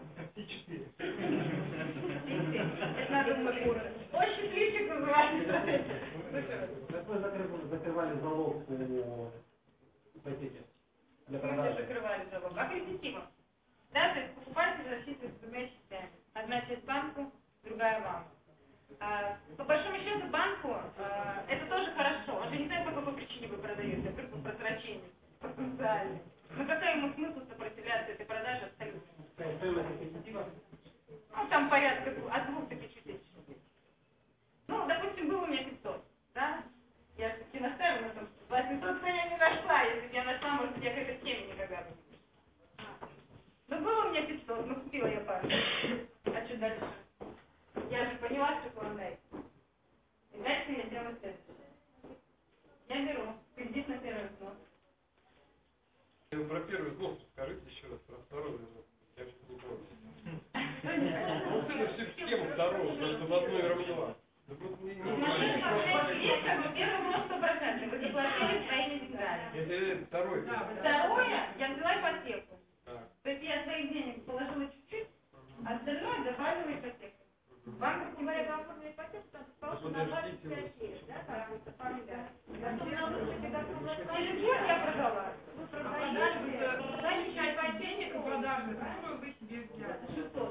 Это надо умолить. Очень лифчик называется. Как вы закрывали залог по ипотеке? Для Мы продажи? закрывали залог. Аккредитивом. Да, то есть покупатель рассчитывает двумя частями. Одна часть банку, другая вам. По большому счету банку это тоже хорошо. Он же не знает, по какой причине вы продаете, вдруг по просрочению потенциально. Но какой ему смысл сопротивляться этой продаже абсолютно? Стоимость аккредитива? Ну, там порядка от 2 до 5 тысяч рублей. Ну, допустим, было у меня 500, да? Я все-таки настаиваю на том, что 800 я не нашла. Если бы я нашла, может быть, я к этой теме никогда бы не пришла. Ну, было у меня 500, ну, купила я пару. А что дальше? Я же поняла, что клондайк. И дальше я делаю следующее. Я беру кредит на первый взнос. Про первый взнос скажите еще раз, про второй взнос. Я что-то не помню. Что не понятно? Ну, всю схему второго, просто в одной равнила. Есть как бы первый взнос 100%. Вы заплатили своими деньгами. Это второй. Второе, я взяла ипотеку. Так. То есть я своих денег положила чуть-чуть, а остальное добавила ипотеку. Банк, говоря, вам оформили ипотеку, там сказал, что на 25 лет, да, как бы, оформляют. Потом на выходе, как вы телефон я продала. Вы продали часть денег по продаже, которую вы себе взяли. 600.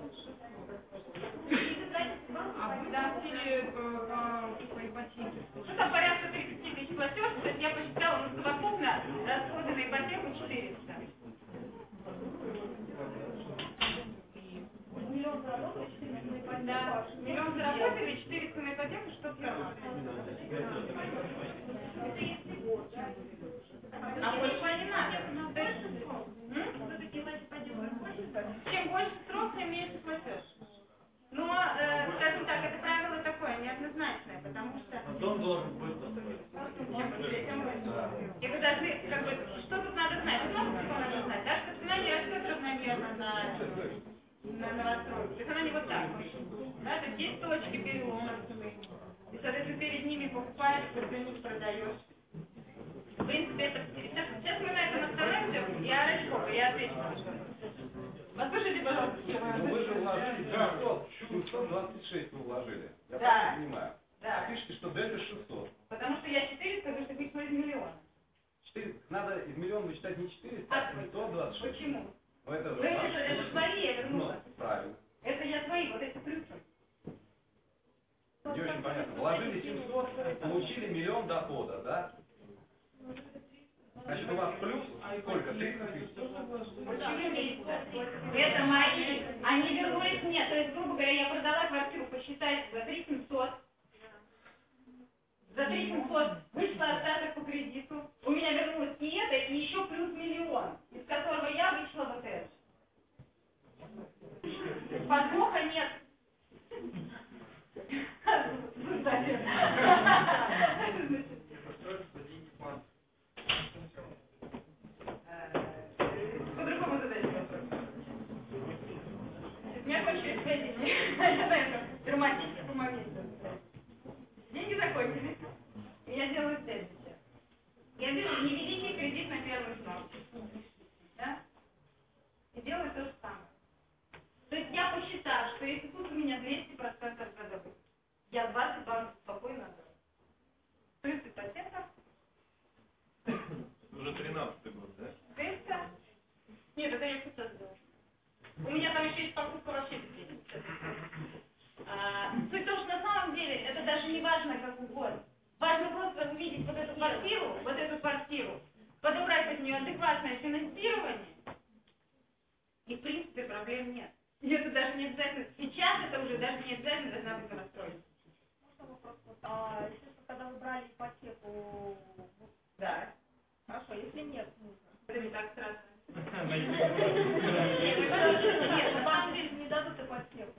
А вы платили по ипотеке? Ну, там порядка 30 тысяч платеж, то есть я посчитала, ну, совокупно расходы на ипотеку 400. Миллион заработали, 400 на ипотеку. Да, миллион заработали, 400 на ипотеку, что в карман. Это если год, да? А больше не надо. Больше срок. Все-таки платить по делу больше? Чем больше срок, тем меньше платеж. Но, скажем так, это правило такое, неоднозначное, потому что... Дом должен быстро Чем быстрее, тем лучше. И вы должны, как бы, что тут надо знать? Тут много всего надо знать, да, что цена не растет равномерно на новостройку. То есть она не вот так. Да, то есть есть точки перелома цены. И, соответственно, перед ними покупаешь, за них продаешь. В принципе, это... Сейчас мы на этом остановимся, я ради бога, я отвечу на ваш вопрос. Послушайте, пожалуйста, чем Ну вы же вложили 726 вы вложили. Я Да. правильно понимаю? Да. А пишите, что дельта 600. Потому что я 400, вы же вышло из миллиона. 400. Надо из миллиона вычитать не 400, А а 126. почему? Ну это же Вы ваш. это свои я вернула. Ну, правильно. Это я свои, вот эти плюсы. Не очень понятно. Вложили 700, получили миллион дохода, да? Значит, у вас плюс сколько? 300 тысяч? Это мои. Они вернулись мне. То есть, грубо говоря, я продала квартиру, посчитайте, за 3700. За 3700 вышла остаток по кредиту. У меня вернулось и это, и еще плюс миллион, из которого я вышла вот это. Подвоха нет. По-другому задайте вопрос. У меня кончились деньги. На этом драматическом моменте. Деньги закончились. даже не важно, как угодно. Важно просто увидеть вот эту квартиру, подобрать под нее адекватное финансирование, и в принципе проблем нет. И это даже не обязательно, сейчас это уже даже не обязательно должна быть новостройка. Можно вопрос? Естественно, когда вы брали ипотеку, Да. хорошо, если нет мужа. Это не так страшно. Нет, банк не дадут ипотеку.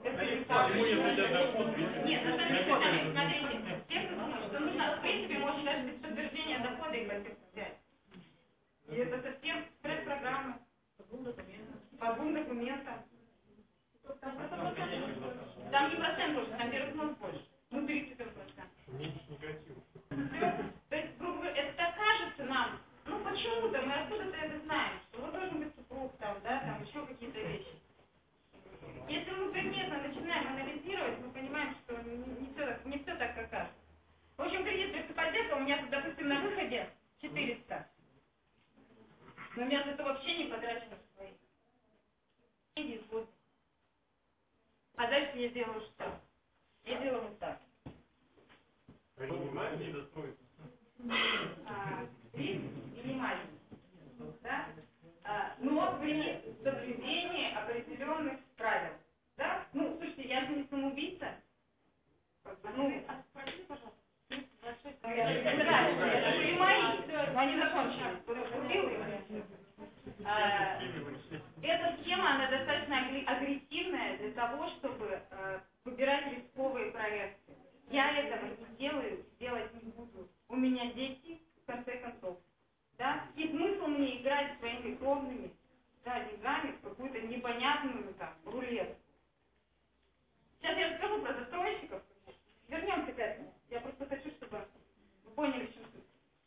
Нет, на самом деле, смотрите, все, кто думает, что нужно, в принципе, можно даже без подтверждения дохода ипотеку взять. И это совсем стресс-программа. По двум документам. Там не процент тоже, там первый взнос больше. Ну, 31%. Все. То есть, грубо говоря, это так кажется нам. Ну, почему-то мы откуда-то это знаем, что вот должен быть супруг там, да, там еще какие-то вещи. Если мы предметно начинаем анализировать, мы понимаем, что не все так, как кажется. В общем, кредит без ипотека у меня тут, допустим, на выходе 400. Но у меня это вообще не потрачено в свои. Деньги вот. А дальше я делаю что? Я делаю вот так. Риск минимальный. Да? Но при соблюдении определенных правил. Да? Ну, слушайте, я же не самоубийца. Ну, спросите, пожалуйста. Это были мои, но они закончились. Убил их. Эта схема, она достаточно агрессивная для того, чтобы выбирать рисковые проекты. Я этого не делаю, делать не буду. У меня дети, в конце концов. Да? И смысл мне играть своими кровными деньгами в какую-то непонятную там рулетку. Сейчас я расскажу про застройщиков. Вернемся к этому. Я просто хочу, чтобы вы поняли, в чем суть.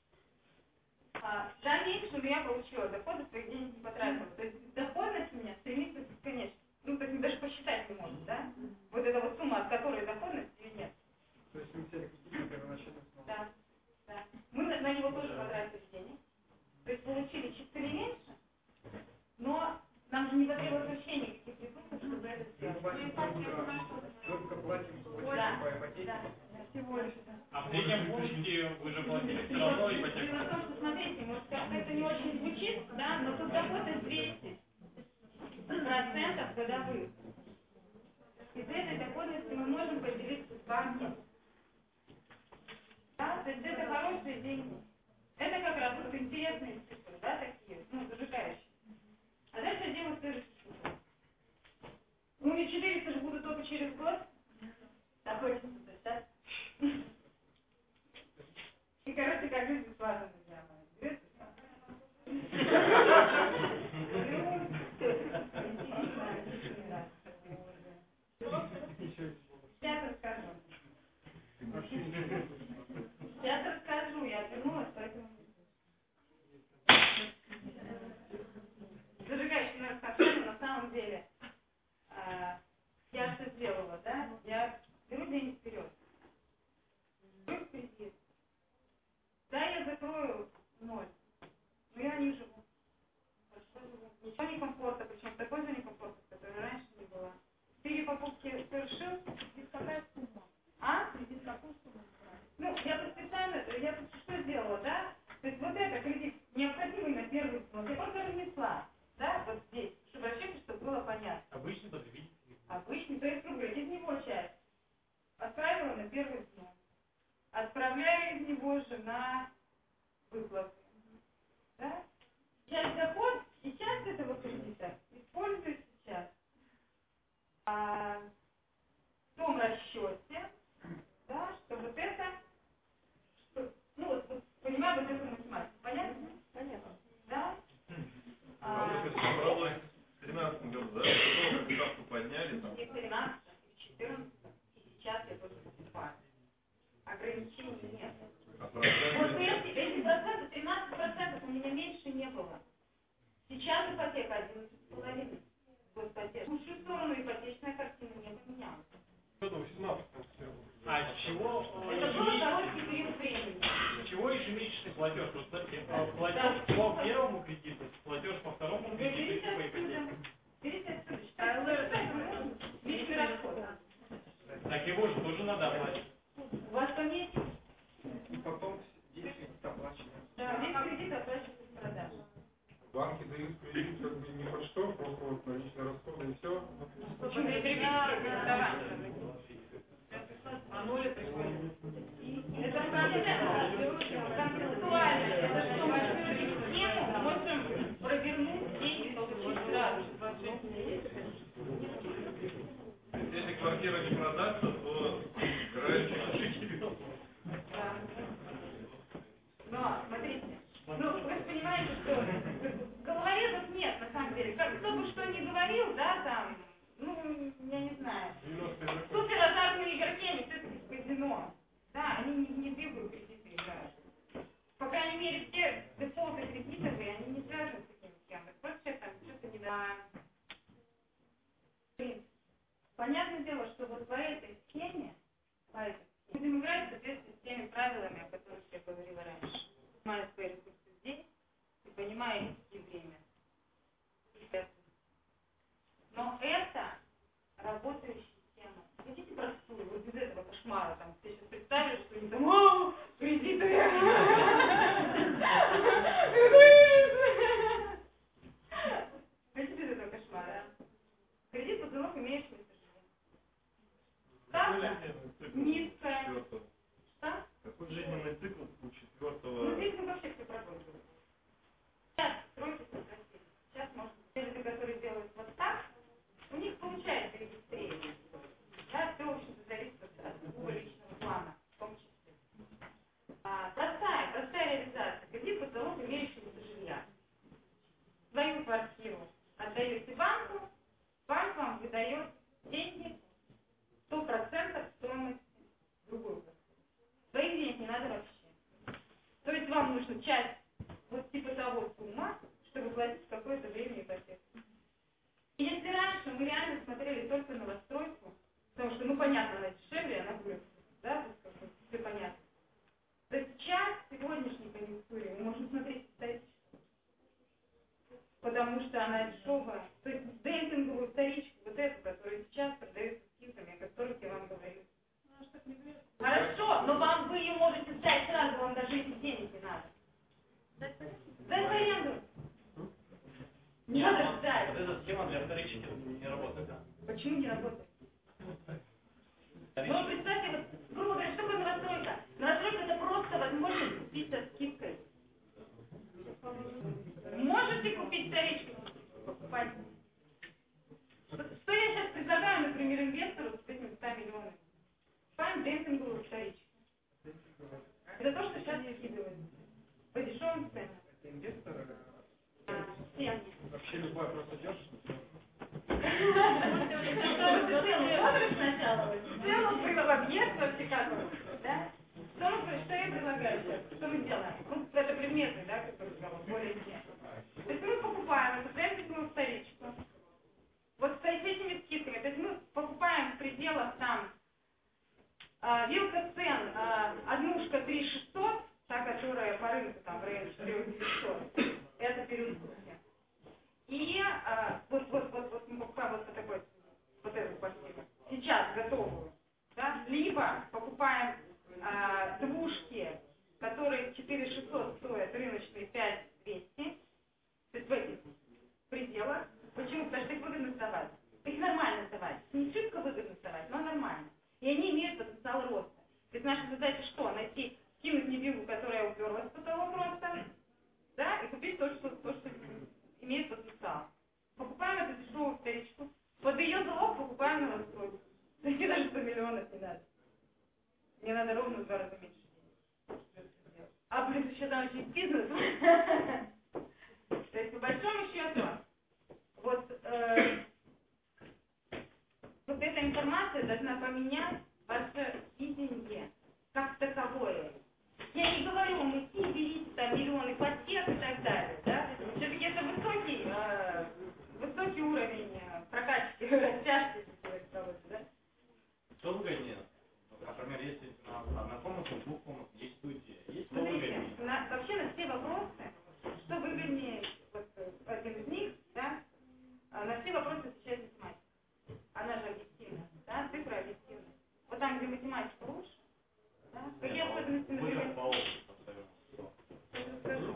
Да, меньше, но я получила доходы, своих денег не потратила. То есть доходность у меня стремится бесконечно. Ну, то есть даже посчитать не может, да? Вот эта вот сумма, от которой доходность или нет. То есть вы взяли кредит первоначально снова? Да, да. Мы на него тоже потратили денег. То есть получили чуть ли меньше, но нам же не потребуется вообще никаких ресурсов, чтобы это сделать. Только платим по ипотеке? Да, всего лишь. А в третьем пункте вы же платили все равно ипотеку. Дело в том, что, смотрите, может, как-то это не очень звучит, да, но тут доходность 200% годовых. Из этой доходности мы можем поделиться с вами. Да, то есть это хорошие деньги. Это как раз вот интересные цифры, да, такие, ну, зажигающие. А дальше я делаю следующий цифру. Ну, мне 400 же будут только через год. Так хочется представить. И, короче, как жизнь бесплатно, друзья мои. Сейчас расскажу, я вернулась, поэтому... Зажигающий наркотик, на самом деле, я что сделала, да? Я беру деньги вперед. Беру кредит. Да, я закрою ноль, но я не живу. Ничего не комфортно, причем такой же некомфортно, который раньше не было. Ты покупки совершил? Без какая сумма? А? Без какую сумму? Ну, я тут специально, я тут что сделала, да? То есть вот это кредит необходимый на первый взнос. Я просто разнесла, да, вот здесь, чтобы вообще, чтобы было понятно. Обычный потребитель. Обычный, то есть, из него часть отправила на первый взнос. Отправляю из него же на выплаты. Да? Часть доход и часть этого кредита использую сейчас. В том расчете, да, что вот это, что, ну вот понимаю вот эту математику. Понятно? Понятно. Да? Правда, в 13 году, да? Потом ставку подняли там. И в 13, и в 14, и сейчас я тоже покупаю. Ограничений нет. Вот эти проценты, 13% у меня меньше не было. Сейчас ипотека 11,5. В лучшую сторону ипотечная картина не поменялась. Году 18 А с чего? Это был короткий период времени. С чего ежемесячный платеж? Платеж по первому кредиту, платеж по второму кредиту и по ипотеке. Берите отсюда, считайте, видите расход. Так его же тоже надо оплатить. У вас помесяц? И потом весь кредит оплачивается. Да, весь кредит оплачивается с продаж. Банки дают кредит как бы ни под что, просто вот наличные расходы и все. Почему кредитование? А нули приходят. Это концептуально. Это что, мы схему можем провернуть деньги, получить сразу. Если квартира не продастся, то играет. Да. Но, смотрите, ну, вы же понимаете, что головорезов нет, на самом деле. Кто бы что ни говорил, да, там, ну, я не знаю. Супер азартные игроки, все-таки в казино. Да, они не двигают кредиты играют. По крайней мере, все дефолты кредитовые, они не связаны с такими схемами. Просто человек там что-то не да. Понятное дело, что вот по этой схеме, будем играть в соответствии с теми правилами, о которых я говорила раньше. Понимая свои ресурсы здесь и понимая риски время. Но это работающая схема. Хотите простую, вот без этого кошмара, там, все сейчас представили, что они там, о, кредиты. Хотите без этого кошмара? Кредит под залог имеешь место жизни. Ставка низкая. Что? Какой жизненный цикл у четвертого? Ну, здесь мы вообще все проходим. Сейчас сроки сократили. Сейчас, может, те люди, которые делают вот так, у них получается регистрировать. Да, все, в общем-то, зависит от любого личного плана, в том числе. Простая реализация. Кредит под залог имеющегося жилья. Свою квартиру отдаете банку, банк вам выдает деньги 100% стоимости другой квартиры. Своих денег не надо вообще. То есть вам нужна часть вот типа того сумма, чтобы платить какое-то время ипотеку. И если раньше мы реально смотрели только на новостройку, потому что, ну понятно, она дешевле, она будет, да, тут как бы все понятно. То сейчас, в сегодняшней конъюнктуре, мы можем смотреть исторически. Потому что она дешевая. То есть демпинговую вторичку, вот эту, которая сейчас продается скидками, о которых я вам говорю. Хорошо, но вы ее можете сдать сразу, вам даже эти денег не надо. Сдать в аренду. Не надо ждать. Вот эта схема для вторички не работает, да? Почему не работает? Ну, представьте, вот, грубо говоря, что такое новостройка? Новостройка – это просто возможность купить со скидкой. Можете купить вторичку? Покупайте. Что я сейчас предлагаю, например, инвестору с этими 100 миллионами? Покупаем демпинговую вторичку. Это то, что сейчас скидывают. По дешевым ценам. Инвесторы Всем. вообще любая просто держит. Сначала. В целом был объект вообще как бы, да? Что я предлагаю сейчас? Что мы делаем? Ну, это предметы, да, которые более известны. То есть мы покупаем эту демпинговую вторичку. Вот с этими скидками. То есть мы покупаем в пределах там вилка цен, однушка 3600, та, которая по рынку там в районе 4900. Это переусудки. И вот мы покупаем вот по такой, вот эту квартиру. Сейчас готовую. Да? Либо покупаем двушки, которые 4600 стоят, рыночные 5200. То есть в этих пределах. Почему? Потому что их выгодно сдавать. Их нормально сдавать. Не шибко выгодно сдавать, но нормально. И они имеют потенциал роста. То есть наша задача что? Найти, кинуть невиллу, которая уперлась в потолок роста, да, и купить то, что имеет потенциал. Покупаем эту дешевую вторичку. Под ее залог покупаем новостройку. То есть даже 100 миллионов не надо. Мне надо ровно в 2 раза меньше денег. А плюс еще там очень бизнес. То есть по большому счету, вот эта информация должна поменять ваше видение как таковое. Я не говорю вам идти, берите там миллионы ипотек и так далее. Да? Все-таки это высокий уровень прокачки, растяжки, да? Что выгоднее? Например, если однокомнатная, двухкомнатная, есть студия, есть что Смотрите, выгоднее? вообще на все вопросы, что выгоднее, вот один из них, да, на все вопросы отвечает математика. Она же объективна, да, цифры объективны. Вот там, где математика лучше, Да? Какие особенности, например? Скажу.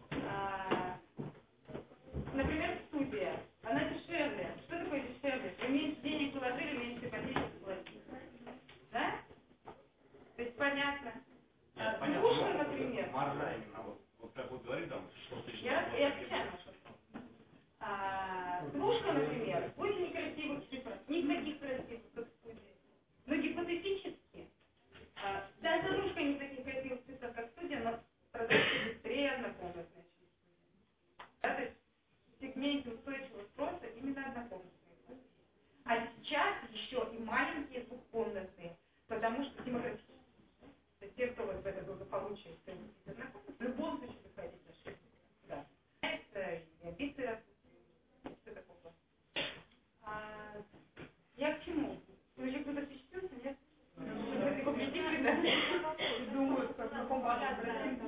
Например, студия. Она дешевле. Что такое дешевле? Вы меньше денег положили, меньше ипотеки платили. Да? То есть понятно. Кружка, например. Маржа именно, вот как вы говорите, там, что ты Я отвечаю на вопрос. Кружка, например, очень некрасивых цифр. Не таких красивых, как студия. Но гипотетически, даже кружка не в таких красивых цифрах, как студия, но продается быстрее однокомнатная. Да, то есть в сегменте устойчивого спроса именно однокомнатные. А сейчас еще и маленькие двухкомнатные, потому что демографически. То есть те, кто вот в это благополучие однокомнатные, в любом случае выходить на шесть. Да. Это и амбиции растут, и все такое. Я к чему? Уже кто-то впечатлился, нет? Вы такой глядите, да? Думаю, как в каком Раньше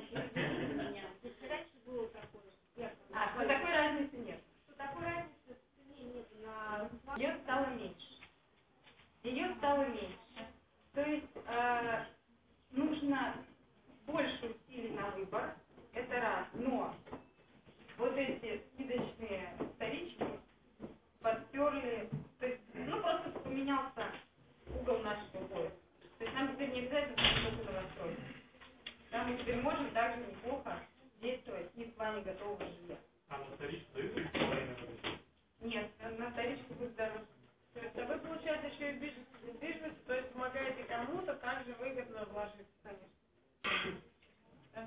было такое. что такой разницы нет. Что такой разницы в цене нет на... Ее стало меньше. Ее стало меньше. То есть нужно больше усилий на выбор. Это раз. Но вот эти скидочные вторички подперли, то есть, просто поменялся угол нашего боя. То есть нам теперь не обязательно только новостройки. Да, мы теперь можем также неплохо действовать и в плане готового жилья. А на вторичку дают или половину? Нет, на вторичку будет дороже. То есть, а вы, получается, еще и в недвижимости, то есть помогаете кому-то также выгодно вложиться, конечно. Да?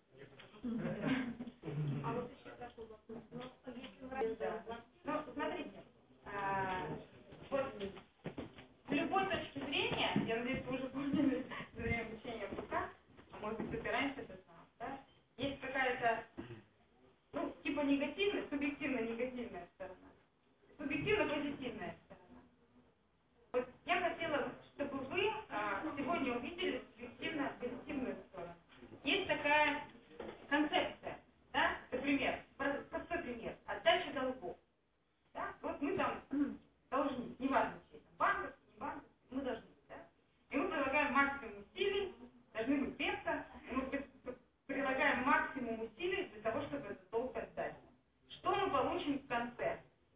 А вот еще такой вопрос. Ну, если мы... Ну, смотрите, вот с любой точки зрения, я надеюсь, вы уже поняли за время обучения ПК, а может быть, кто-то раньше это знал, да? Есть какая-то, типа негативная, субъективно-негативная сторона, субъективно-позитивная сторона. Вот я хотела, чтобы вы сегодня увидели субъективно-позитивную сторону. Есть такая концепция, да? Например, простой пример, отдача долгов. Да? Вот мы там должны, неважно чей, банковский, не банковский, мы должны, да? И мы прилагаем максимум усилий, должны быть крепко, и мы прилагаем максимум усилий для того, чтобы этот долг отдать. Что мы получим в конце?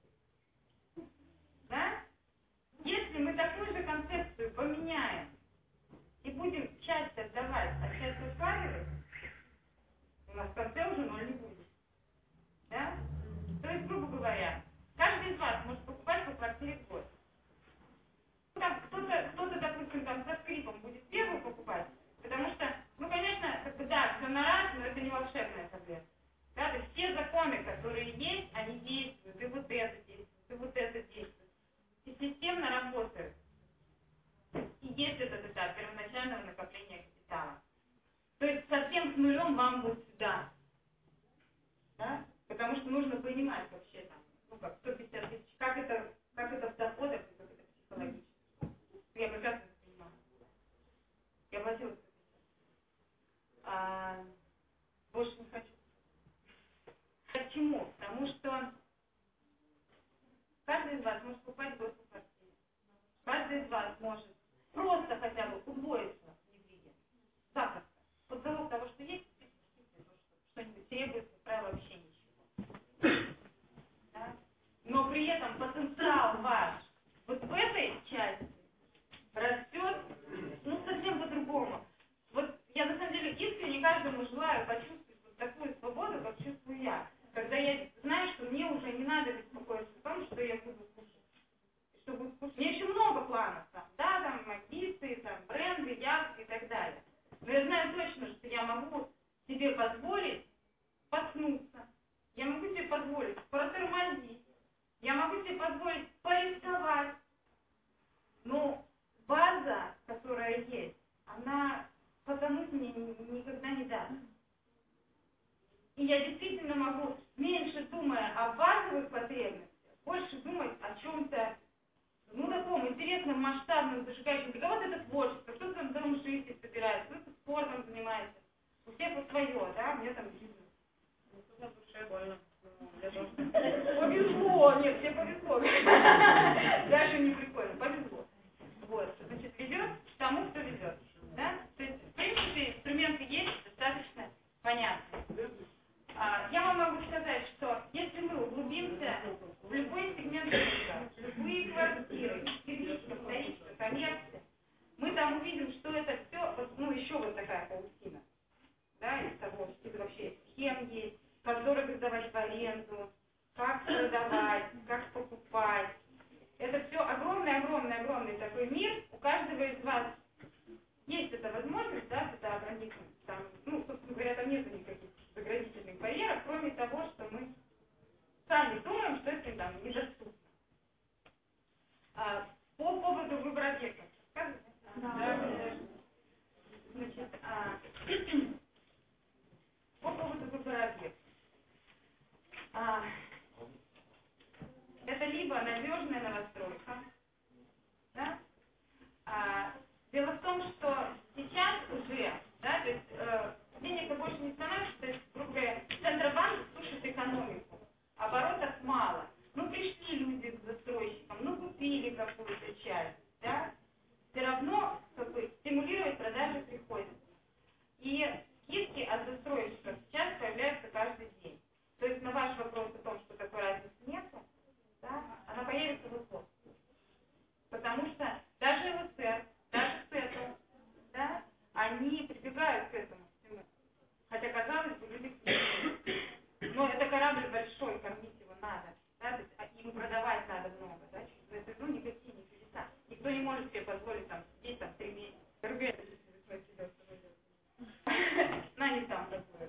Да? Если мы такую же концепцию поменяем и будем часть отдавать, а часть откладывать, у нас в конце уже ноль не будет. Да? То есть, грубо говоря, каждый из вас может покупать по квартире в год. Кто-то, допустим, там со скрипом будет первую покупать, потому что, конечно, да, все на раз, но это не волшебная таблетка. Да, то есть все законы, которые есть, они действуют, и вот это действует, и вот это действует. И системно работают. И есть этот этап первоначального накопления капитала. То есть совсем с нулем вам будет сюда. Да? Потому что нужно понимать вообще там, как 150 тысяч, как это в доходах, и как это психологически. Я прекрасно это понимаю. Я платила 150. Больше не хочу. Почему? Потому что каждый из вас может покупать год по квартире. Каждый из вас может просто хотя бы удвоиться в недвижимости. Запросто. Под залог того, что есть, что-нибудь требуется, как правило, вообще ничего. Да? Но при этом потенциал ваш вот в этой части растет, совсем по-другому. Вот я на самом деле искренне каждому желаю почувствовать вот такую свободу, как чувствую я. Когда я знаю, что мне уже не надо беспокоиться о том, что я буду кушать. Что буду кушать. У меня еще много планов там, да, там амбиции, там бренды, яхты и так далее. Но я знаю точно, что я могу себе позволить подснуться. Я могу себе позволить протормозить. Я могу себе позволить порисковать. Но база, которая есть, она потонуть мне никогда не даст. И я действительно могу, меньше думая о базовых потребностях, больше думать о чем-то, таком интересном, масштабном, зажигающем. Для кого-то это творчество, кто-то там дома жизнь собирает, кто-то спортом занимается. У всех вот свое, да, мне там бизнес. Тут на душе больно. Я тоже. Повезло, нет, тебе повезло. Даже не прикольно, повезло. Вот, значит, везет тому, кто везет. Да? То есть еще вот такая паутина, да, из того, что вообще схем есть, как дорого сдавать в аренду, как продавать, как покупать. Это все огромный такой мир. У каждого из вас есть эта возможность, да, туда проникнуть. Там, ну, собственно говоря, там нет никаких заградительных барьеров, кроме того, что мы сами думаем, что это там недоступно. По поводу выбора объектов. Значит, по поводу выбора объектов. Это либо надежная новостройка, да? Дело в том, что сейчас уже, да, то есть денег больше не становится, то есть, грубо говоря, Центробанк сушит экономику, оборотов мало. Ну, пришли люди к застройщикам, ну, купили какую-то часть, да, все равно, как бы, стимулировать продажи приходится. И скидки от застройщиков сейчас появляются каждый день. То есть на ваш вопрос о том, что такой разницы нету, да, она появится вот-вот. Потому что даже ЛСР, даже ЦЭТО, да, они прибегают к этому всему. Хотя, казалось бы, люди но это корабль большой, кормить его надо, да, то есть ему продавать надо много, да, это, ну, никакие не чудеса. Никто не может себе позволить там сидеть там 3 месяца. Но не там такое.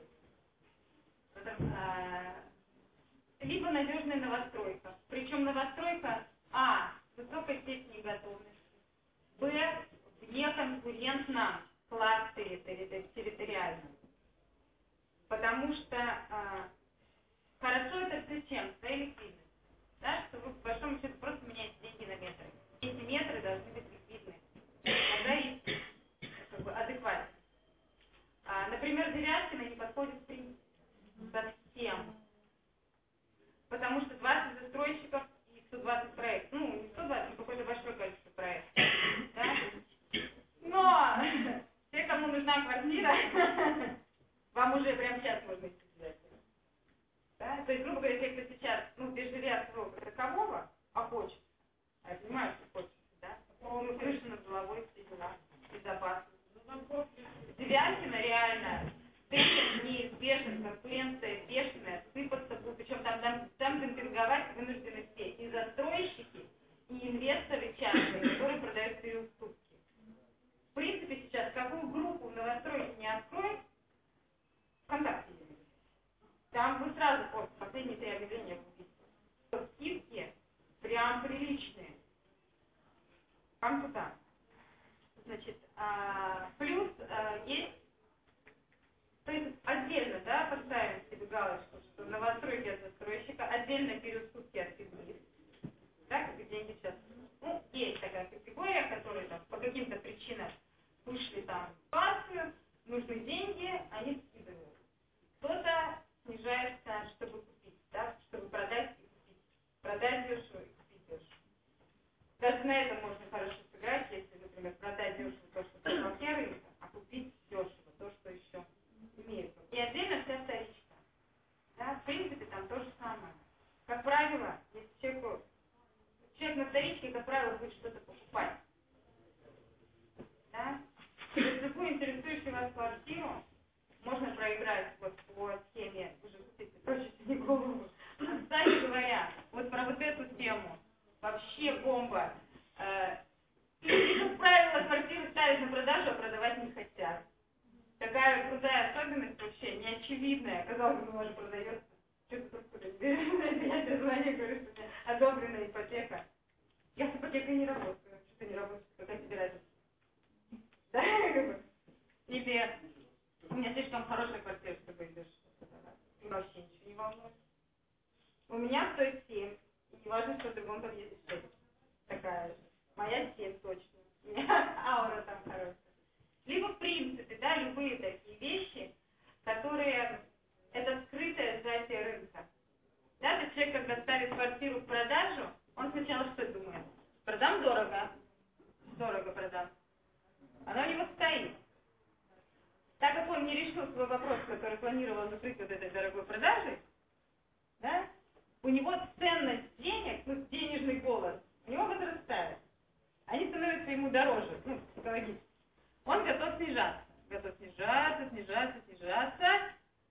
Либо надежная новостройка. Причем новостройка с высокой степенью готовности, б, в неконкурентном кластере территориальном. Потому что хорошо это все чем? Своей ликвидностью. Да, что вы, по большому счету, просто меняете деньги на метры. Эти метры должны быть ликвидны. Тогда есть, как бы, адекватность. Например, Девяткина не подходит в принципе совсем. Потому что 20 застройщиков и 120 проектов. Ну, не 120, но какое-то большое количество проектов. Да? Но те, кому нужна квартира, вам уже прямо сейчас можно идти сюда. Да? То есть, грубо говоря, те, кто сейчас, ну, без жилья своего такового, хочет. А я понимаю, что хочется, да? Полную крышу над головой, все дела, безопасность. Девяткина реально, тендер неизбежен, конкуренция бешеная, сыпаться будут, причем там демпинговать вынуждены все, и застройщики, и инвесторы частные, которые продают переуступки. В принципе, сейчас какую группу в новостройке не откроют, ВКонтакте есть. Там вы сразу последние 3 объявления купите. Скидки прям приличные. Там-то. Значит, плюс есть, то есть отдельно, да, поставим себе галочку, что новостройки от застройщика, отдельно переуступки от физлиц, да, как деньги сейчас. Ну, есть такая категория, которые там по каким-то причинам вышли там в ситуацию, нужны деньги, они скидывают. Кто-то снижается, чтобы купить, да, чтобы продать и купить. Продать дешево и купить дешево. Даже на этом можно хорошо сыграть, если, например, продать дешево то, что по рынка, а купить дешево то, что еще имеет. И отдельно вся вторичка. Да, в принципе, там то же самое. Как правило, если человек на вторичке, как правило, будет что-то покупать. Да? То есть любую интересующую вас квартиру можно проиграть вот по схеме, вы же купите, прочите не голову. Кстати говоря, вот про вот эту тему, вообще бомба. И, как правило, квартиры ставят на продажу, а продавать не хотят. Такая крутая особенность вообще, неочевидная. Казалось бы, может, продается. Что-то просто не берешь, я тебе звоню, говорю, что у меня одобренная ипотека. Я с ипотекой не работаю. Что ты не работаешь, какая тебе разница? Да, как бы. Или у меня слишком хорошая квартира, чтобы их продавать. И вообще ничего не волнует. У меня стоит 7. И не важно, что в другом подъезде 6. Такая же. Моя 7 точно. У меня аура там хорошая. Либо, в принципе, да, любые такие вещи, которые это скрытое сжатие рынка. Да, то есть человек, когда ставит квартиру в продажу, он сначала что думает? Продам дорого. Дорого продам. Она у него стоит. Так как он не решил свой вопрос, который планировал закрыть вот этой дорогой продажей, да, у него ценность денег, ну, денежный голод, у него возрастает. Они становятся ему дороже, ну, психологически. Он готов снижаться. готов снижаться, снижаться, снижаться.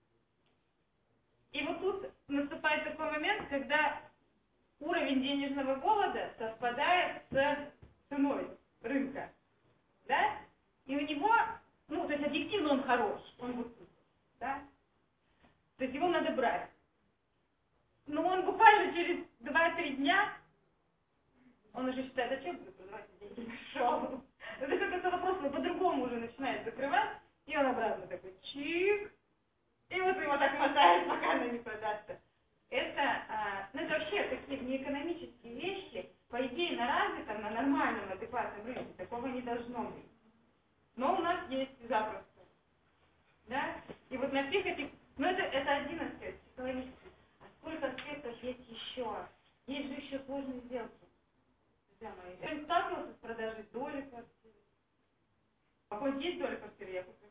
И вот тут наступает такой момент, когда уровень денежного голода совпадает с ценой рынка, да? И у него, ну, то есть объективно он хорош, он вот тут, да? То есть его надо брать. Но он буквально через 2-3 дня, он уже считает, а что я буду продавать, деньги нашел? Это как-то вопрос по-другому уже начинает закрывать, и он обратно такой чик, и вот его так мотает, пока она не продастся. Это, ну, это вообще такие неэкономические вещи, по идее, на развитом, на нормальном, адекватном рынке такого не должно быть. Но у нас есть запросто. Да? И вот на всех этих, ну это один аспект психологический. А сколько аспектов есть еще? Есть же еще сложные сделки. Друзья мои. Я сталкивался с продажей доли квартиры. А хоть есть доля квартиры, я куплю.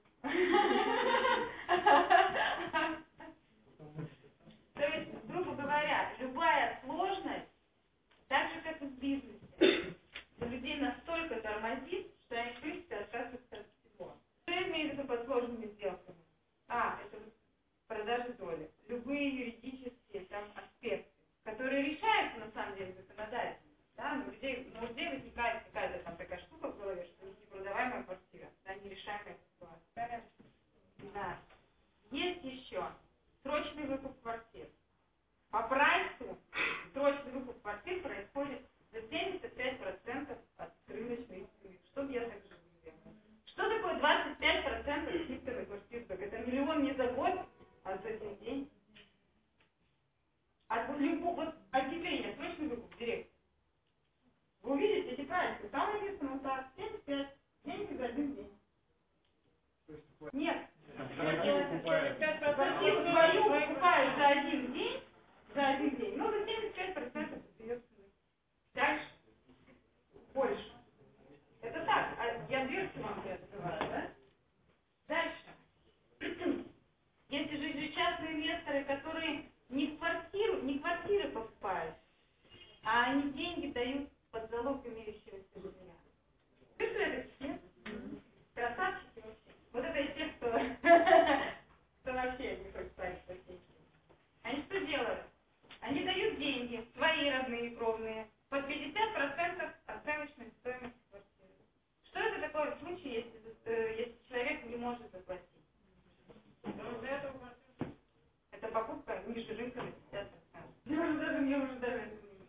То есть, грубо говоря, любая сложность, так же как и в бизнесе, людей настолько тормозит, что они в принципе отказываются от всего. Что я имею в виду под сложными сделками? Это продажа доли. Любые юридические там аспекты, которые решаются на самом деле законодательно. Да? Но у людей возникает какая-то там такая штука в голове, что это непродаваемая квартира, да, нерешаемая ситуация. Да. Есть еще срочный выкуп квартир. По прайсу срочный выкуп квартир происходит за 75% от рыночной цены. Чтоб я так же не делала. Что такое 25% скидка на квартиру? Это миллион не за год, а за один день. Вот объявление, срочный выкуп, директ. Вы увидите эти прайсы, там написано так, 75, деньги за один день. Нет. Квартиру свою покупают за один день, но за 75% ее цены. Дальше. Больше. Это так, я дверцу вам открываю, да? Дальше. Если же частные инвесторы, которые не квартиры покупают, а они деньги дают под залог имеющегося жилья. Представляете, нет? Красавчики вообще. Вот это из тех, кто вообще не хочет ставить ипотеки. Они что делают? Они дают деньги, свои родные, кровные, под 50% оценочной стоимости квартиры. Что это такое в случае, если человек не может заплатить? Это покупка ниже рынка на 50%. Мне уже даже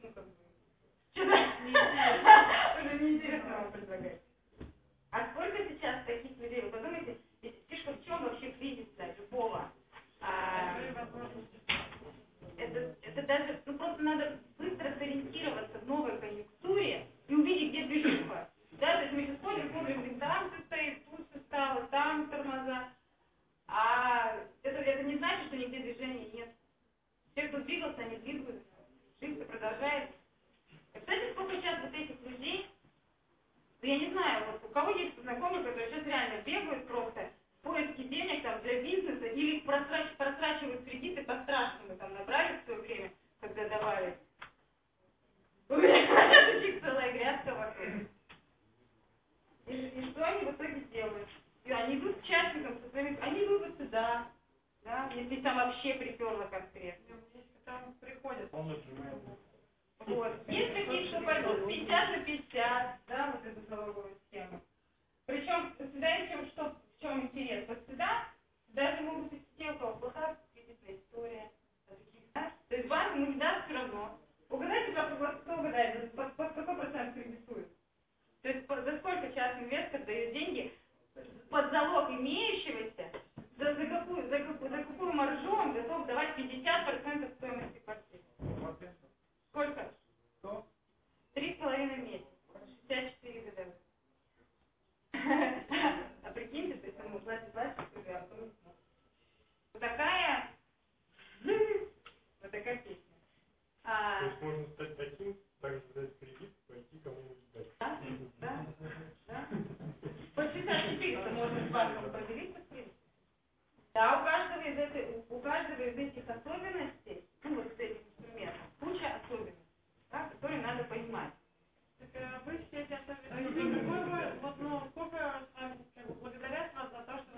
уже неинтересно вам предлагать. А сколько сейчас таких людей? Вы подумайте, фишка в чем вообще кризис любого? Это даже, просто надо быстро сориентироваться в новой конъюнктуре и увидеть, где движуха. Да, то есть мы сейчас смотрим, там все стоит, тут все стало, там тормоза. А это не значит, что нигде движения нет. Все, кто двигался, они двигаются. Жизнь продолжается. Кстати, сколько сейчас вот этих людей, я не знаю, вот у кого есть знакомые, которые сейчас реально бегают просто в поиске денег там, для бизнеса или просрачивают кредиты по-страшному, там набрали в свое время, когда давали. У меня целая грядка вокруг. И что они в итоге делают? И они идут к частникам со своими, они идут сюда, да, если там вообще приперло конкретно. Там приходят. Вот. Есть такие, что пойдут 50 на 50, да, вот эту налоговую схему. Причем всегда есть в чем интерес. Вот всегда даже могут быть те, у кого плохая кредитная история. Да? То есть банк ему не даст все равно. Угадайте, кто угадает, под какой процент кредитует? То есть за сколько частный инвестор дает деньги под залог имеющегося, за какую маржу он готов давать 50% стоимости квартиры? Сколько? 3,5 месяца. 64 года. А прикиньте, то есть он платит, а потом не сможет. Вот такая песня. То есть можно стать таким, также взять кредит, пойти кому-нибудь дать. Да. Под 64 можно с банком поделиться в принципе. Да, у каждого из этих особенностей, вот с этих инструментов, куча особенностей, да, которые надо понимать. Так вы все эти особенности, сколько благодарят вас за то, что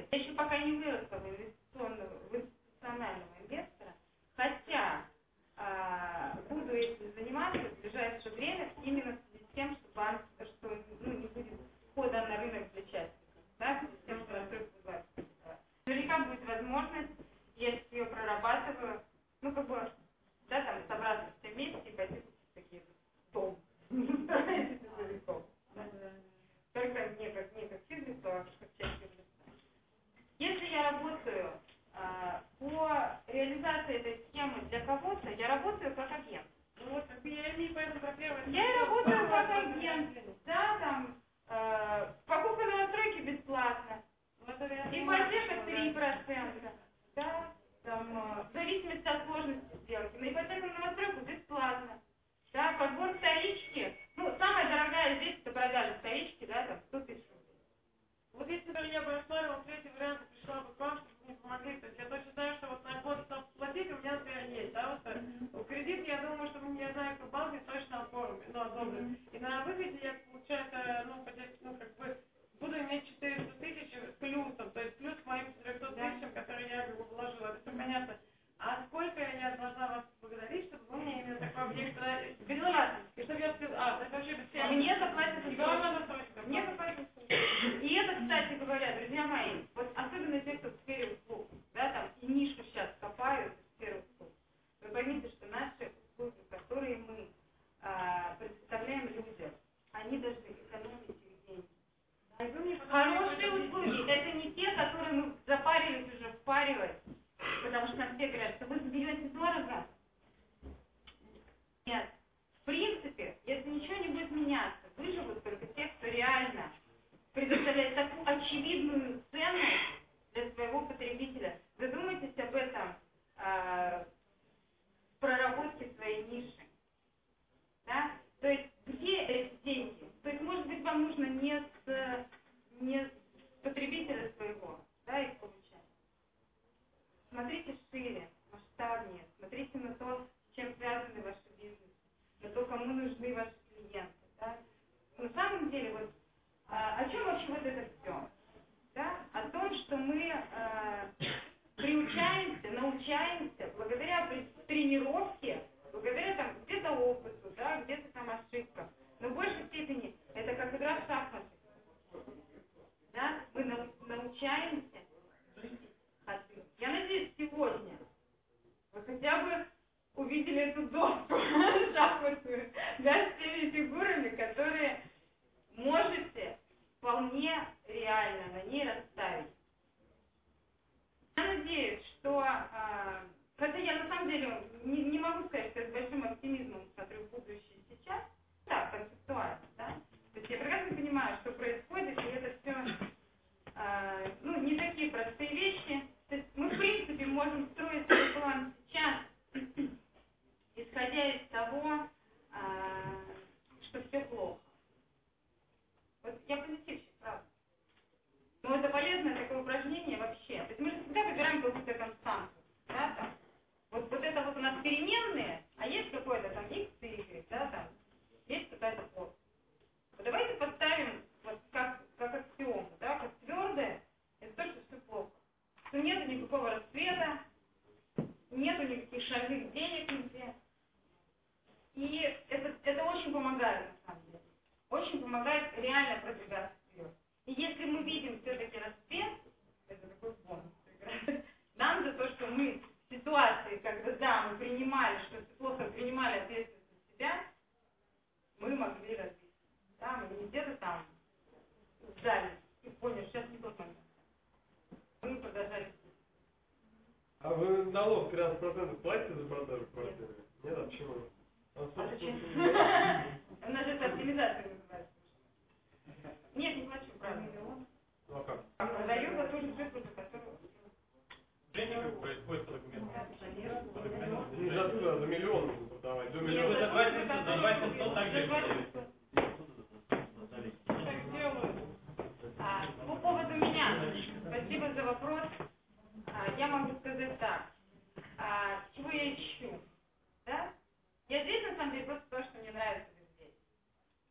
будет. Я еще пока не выросла в институционального инвестора, хотя буду этим заниматься в ближайшее время именно в связи с тем, что банк, не будет входа на рынок для частников, да, в связи с тем, что расстройство бывает. Наверняка будет возможность, если ее прорабатываю, собраться все вместе и пойти купить такие дом. Строить целиком. Только не как физлицо, а как часть физлица. Если я работаю по реализации этой схемы для кого-то, я работаю как агент. Я имею поэтому про первое. Я работаю как агент. Да, покупка новостройки бесплатно. Ипотека 3%. Да, в зависимости от сложности сделки. На ипотеку на новостройку бесплатно. Да, подбор вторички. Самая дорогая здесь это продажа вторички, да, 100 тысяч рублей. Вот если бы я бы рассматривала третий вариант и пришла бы к вам, чтобы мне помогли, то есть я точно знаю, что вот на год платить у меня например есть, да, кредит, я думаю, что я знаю, что банк не точно оформит, одобрит. И на выходе я, получается, буду иметь 400 тысяч с плюсом, то есть плюс к моим 400 тысячам, которые я вложила, это все понятно. А сколько я должна вас благодарить, чтобы вы мне именно такой объект Безопасность. и чтобы я сказала, то есть вообще бесплатно. Мне заплатят за Мне заплатят. И это, кстати говоря, друзья мои, особенно те, кто в сфере услуг, да, и нишу сейчас копают в сфере услуг. Вы поймите, что наши услуги, которые мы предоставляем людям, они должны экономить их деньги. Хорошие услуги, это не те, которые мы запарились уже впаривать, потому что нам все говорят, что вы берете дорого. Нет. В принципе, если ничего не будет меняться, выживут только те, кто реально предоставляет такую очевидную ценность для своего потребителя. Задумайтесь об этом в проработке своей ниши. Да? То есть, где эти деньги? То есть, может быть, вам нужно не с потребителя своего, да, их получать. Смотрите шире, масштабнее, смотрите на то, с чем связаны ваши бизнесы, на то, кому нужны ваши клиенты. Да? На самом деле, о чем вообще это все? Да? О том, что мы приучаемся, научаемся благодаря тренировке, благодаря где-то опыту, да, где-то ошибкам. Но в большей степени это как игра в шахматы. Да? Мы научаемся жить. Я надеюсь, сегодня вы хотя бы увидели эту доску шахматную, да, с теми фигурами, которые можете вполне реально на ней расставить. Я надеюсь, что, хотя я на самом деле не могу сказать, что я с большим оптимизмом смотрю в будущее сейчас, да, концептуально, да, то есть я прекрасно понимаю, что происходит, и это все, не такие простые вещи. То есть мы, в принципе, можем строить свой план сейчас, исходя из того, что все плохо. Я позитивщик, правда. Но это полезное такое упражнение вообще. То есть мы же всегда выбираем какую-то константу. Да, вот это у нас переменные, а есть какой-то x и y, да, есть какая-то форма. Давайте поставим как аксиому, да, как твердое, это то, что все плохо. Что нету никакого расцвета, нету никаких шальных денег нигде. И это очень помогает, на самом деле. Очень помогает реально продвигаться вперед. И если мы видим все-таки расцвет, это такой бонус. Нам за то, что мы в ситуации, когда мы принимали, что плохо принимали ответственность за себя, мы могли развиться. Да, мы не где-то сдались и поняли, сейчас не тот момент. Мы продолжали. А вы налог 13% платите за продажу квартиры? Нет, а почему? У нас это оптимизация называется. Нет, не плачу, правда. Ну а как? Продаю за ту же цифру, за которую... Ценник происходит по документам. Не за ту, а за миллион нужно продавать. До Нет, миллиона. за 2700 так же. Так делают. По поводу меня, спасибо за вопрос. Я могу сказать так. Чего я ищу? Да? Я здесь, на самом деле, просто то, что мне нравится здесь.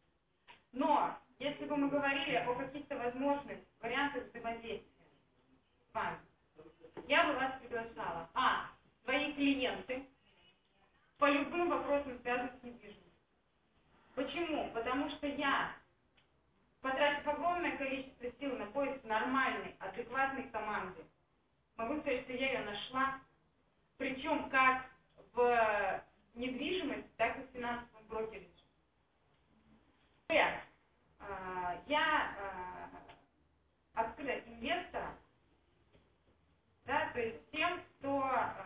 Но, если бы мы говорили о каких-то возможных вариантах взаимодействия, я бы вас приглашала. Свои клиенты по любым вопросам, связанным с недвижимостью. Почему? Потому что я, потратив огромное количество сил на поиск нормальной, адекватной команды, могу сказать, что я ее нашла, причем как в недвижимости, так и в финансовом брокере. Я открыла инвестора, да, то есть тем, кто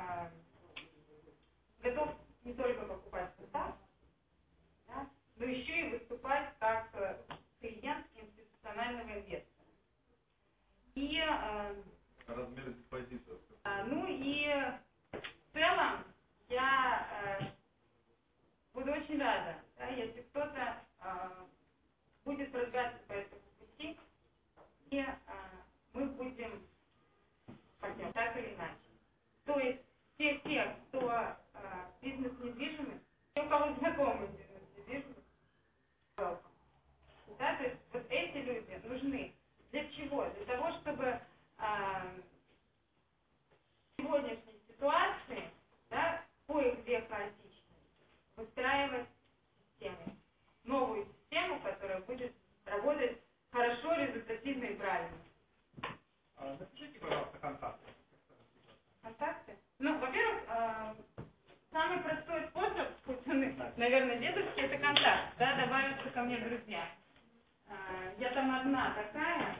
готов не только покупать состав, да, но еще и выступать как клиент институционального инвестора. И Размер депозита. и в целом я буду очень рада, да, если кто-то будет продвигаться по этому пути, и мы будем партнеры, так или иначе. То есть те, кто бизнес-недвижимость, те, у кого знакомы бизнес-недвижимость, да, то есть вот эти люди нужны. Для чего? Для того, чтобы в сегодняшней ситуации, да, кое-где хаотичной, выстраивать систему. Новую систему, которая будет работать хорошо, результативно и правильно. Напишите, пожалуйста, контакты. Контакты? Во-первых, самый простой способ, наверное, дедовский, это контакт, да, добавиться ко мне в друзья. Я там одна такая.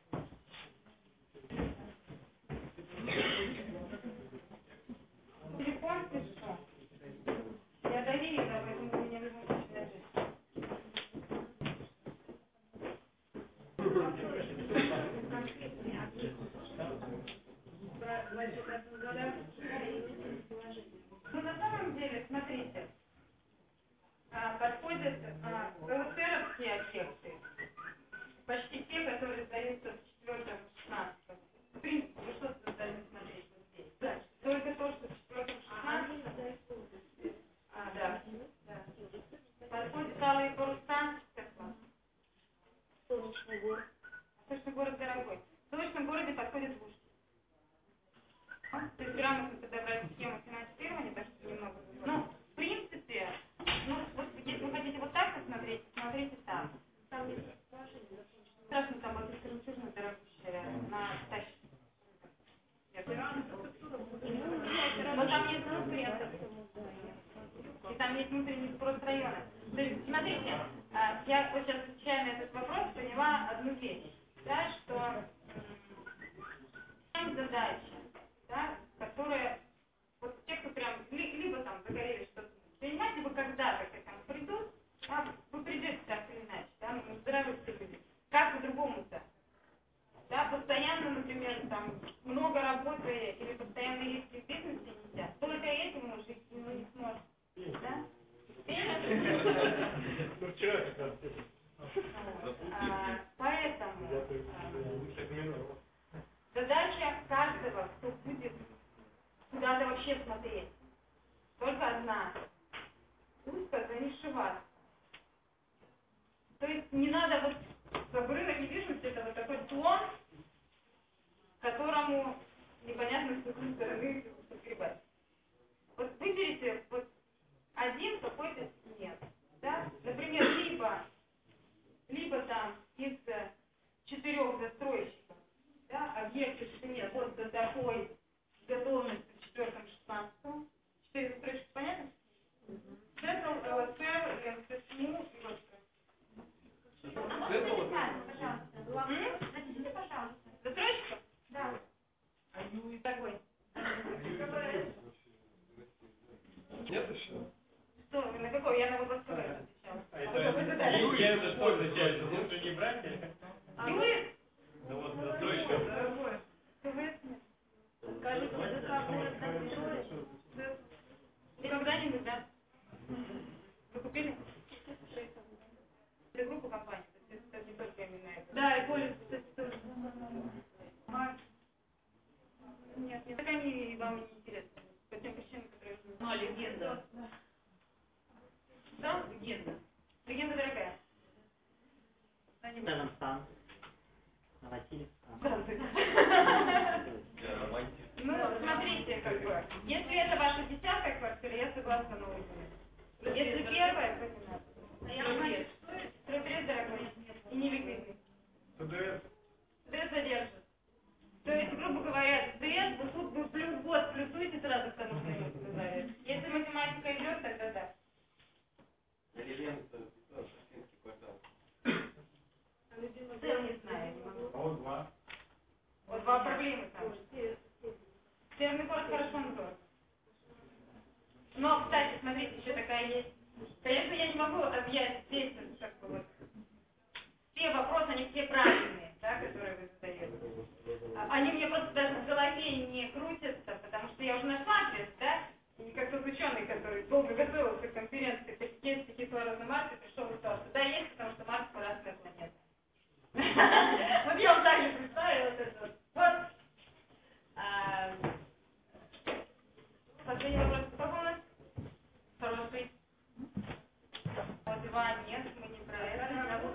Телефон пишу. Я доверила, поэтому вы меня в любом случае напишите. На самом деле, смотрите, подходят гаусеровские объекты, почти те, которые сдаются в 4-16. В принципе, вы что должны смотреть вот здесь? Да. Только то, что в 4-16. Да. Подходит алые паруса. Солнечный город. Солнечный город дорогой. В солнечном городе подходит лужки. То есть грамотно подобрать схему финансирования, так что немного. В принципе, вот если вы хотите вот так посмотреть, смотрите там. Там есть расположение. Страшно, там вот жемчужина дорогущая на тащит. Но там нет конкурентов. И там есть внутренний спрос района. То есть, смотрите, я вот сейчас, отвечая на этот вопрос, поняла одну вещь, да, что задача, да, которые, вот те, кто прям, либо там загорелись что-то принимать, либо когда-то к этому придут, да, вы придете так или иначе, да, мы здоровые люди. Как по-другому-то? Да, постоянно, например, там, много работы или постоянные риски в бизнесе нельзя. Только этим мы жить не сможем. Да? Поэтому задача каждого, кто будет куда-то вообще смотреть, только одна. Пусть занишеваться. То есть не надо вот рынок недвижимости, это вот такой слон, которому непонятно с какой стороны подгребать. Вот выберите вот один какой-то нет. Да? Например, либо там из 4 застройщиков, да, объекты, что нет, вот до такой готовности в 4-16. 4 застройщика, понятно? Центр, ЛСР, ЛССМУ и вот. Напишите, пожалуйста. Застройщиков? Да. Такой. Нет еще? Что, на какой? Я на вопрос отвечала. Я это что означает? Это лучше не брать или? Юрий? Да вот застройщик. Дорогой. Скажите, ДК город так строит? И когда-нибудь, да? Вы купили? Это группа компаний, то есть это не только именно это. Да, и полис, кстати, тоже. Нет, так они вам не интересны. По тем причинам, которые вы знаете. Легенда. Да? Легенда. Легенда дорогая. Рядом станция. На Васильевском. Станция. Я романтик. Ну, Если это ваша 10-я квартира, я согласна на уровень. Если первая, то не надо. Стройпериод дорогой и неликвидный. ТДС. ТДС задержит. То есть, грубо говоря, ТДС, вы тут вы плюс год плюсуете сразу к тому, что вы сказали. Если математика идет, тогда да. Деревенство, Шахтинский квартал. Цел не знаю, не могу. А вот два. Вот два проблемы там. Северный город хорошо называется. Но, кстати, смотрите, еще такая есть. Конечно, я не могу объять здесь, как бы вот. Все вопросы, они все правильные, да, которые вы задаете. Они мне просто даже в голове не крутятся, потому что я уже нашла ответ, да? И как тот ученый, который долго готовился к конференции по физике кислорода Марса, пришел и сказал, что да, есть, потому что Марс красная планета. Вот я вам так же представила вот это вот. Последний вопрос. Какой у нас? Хороший. Вот два нет, мы не про это.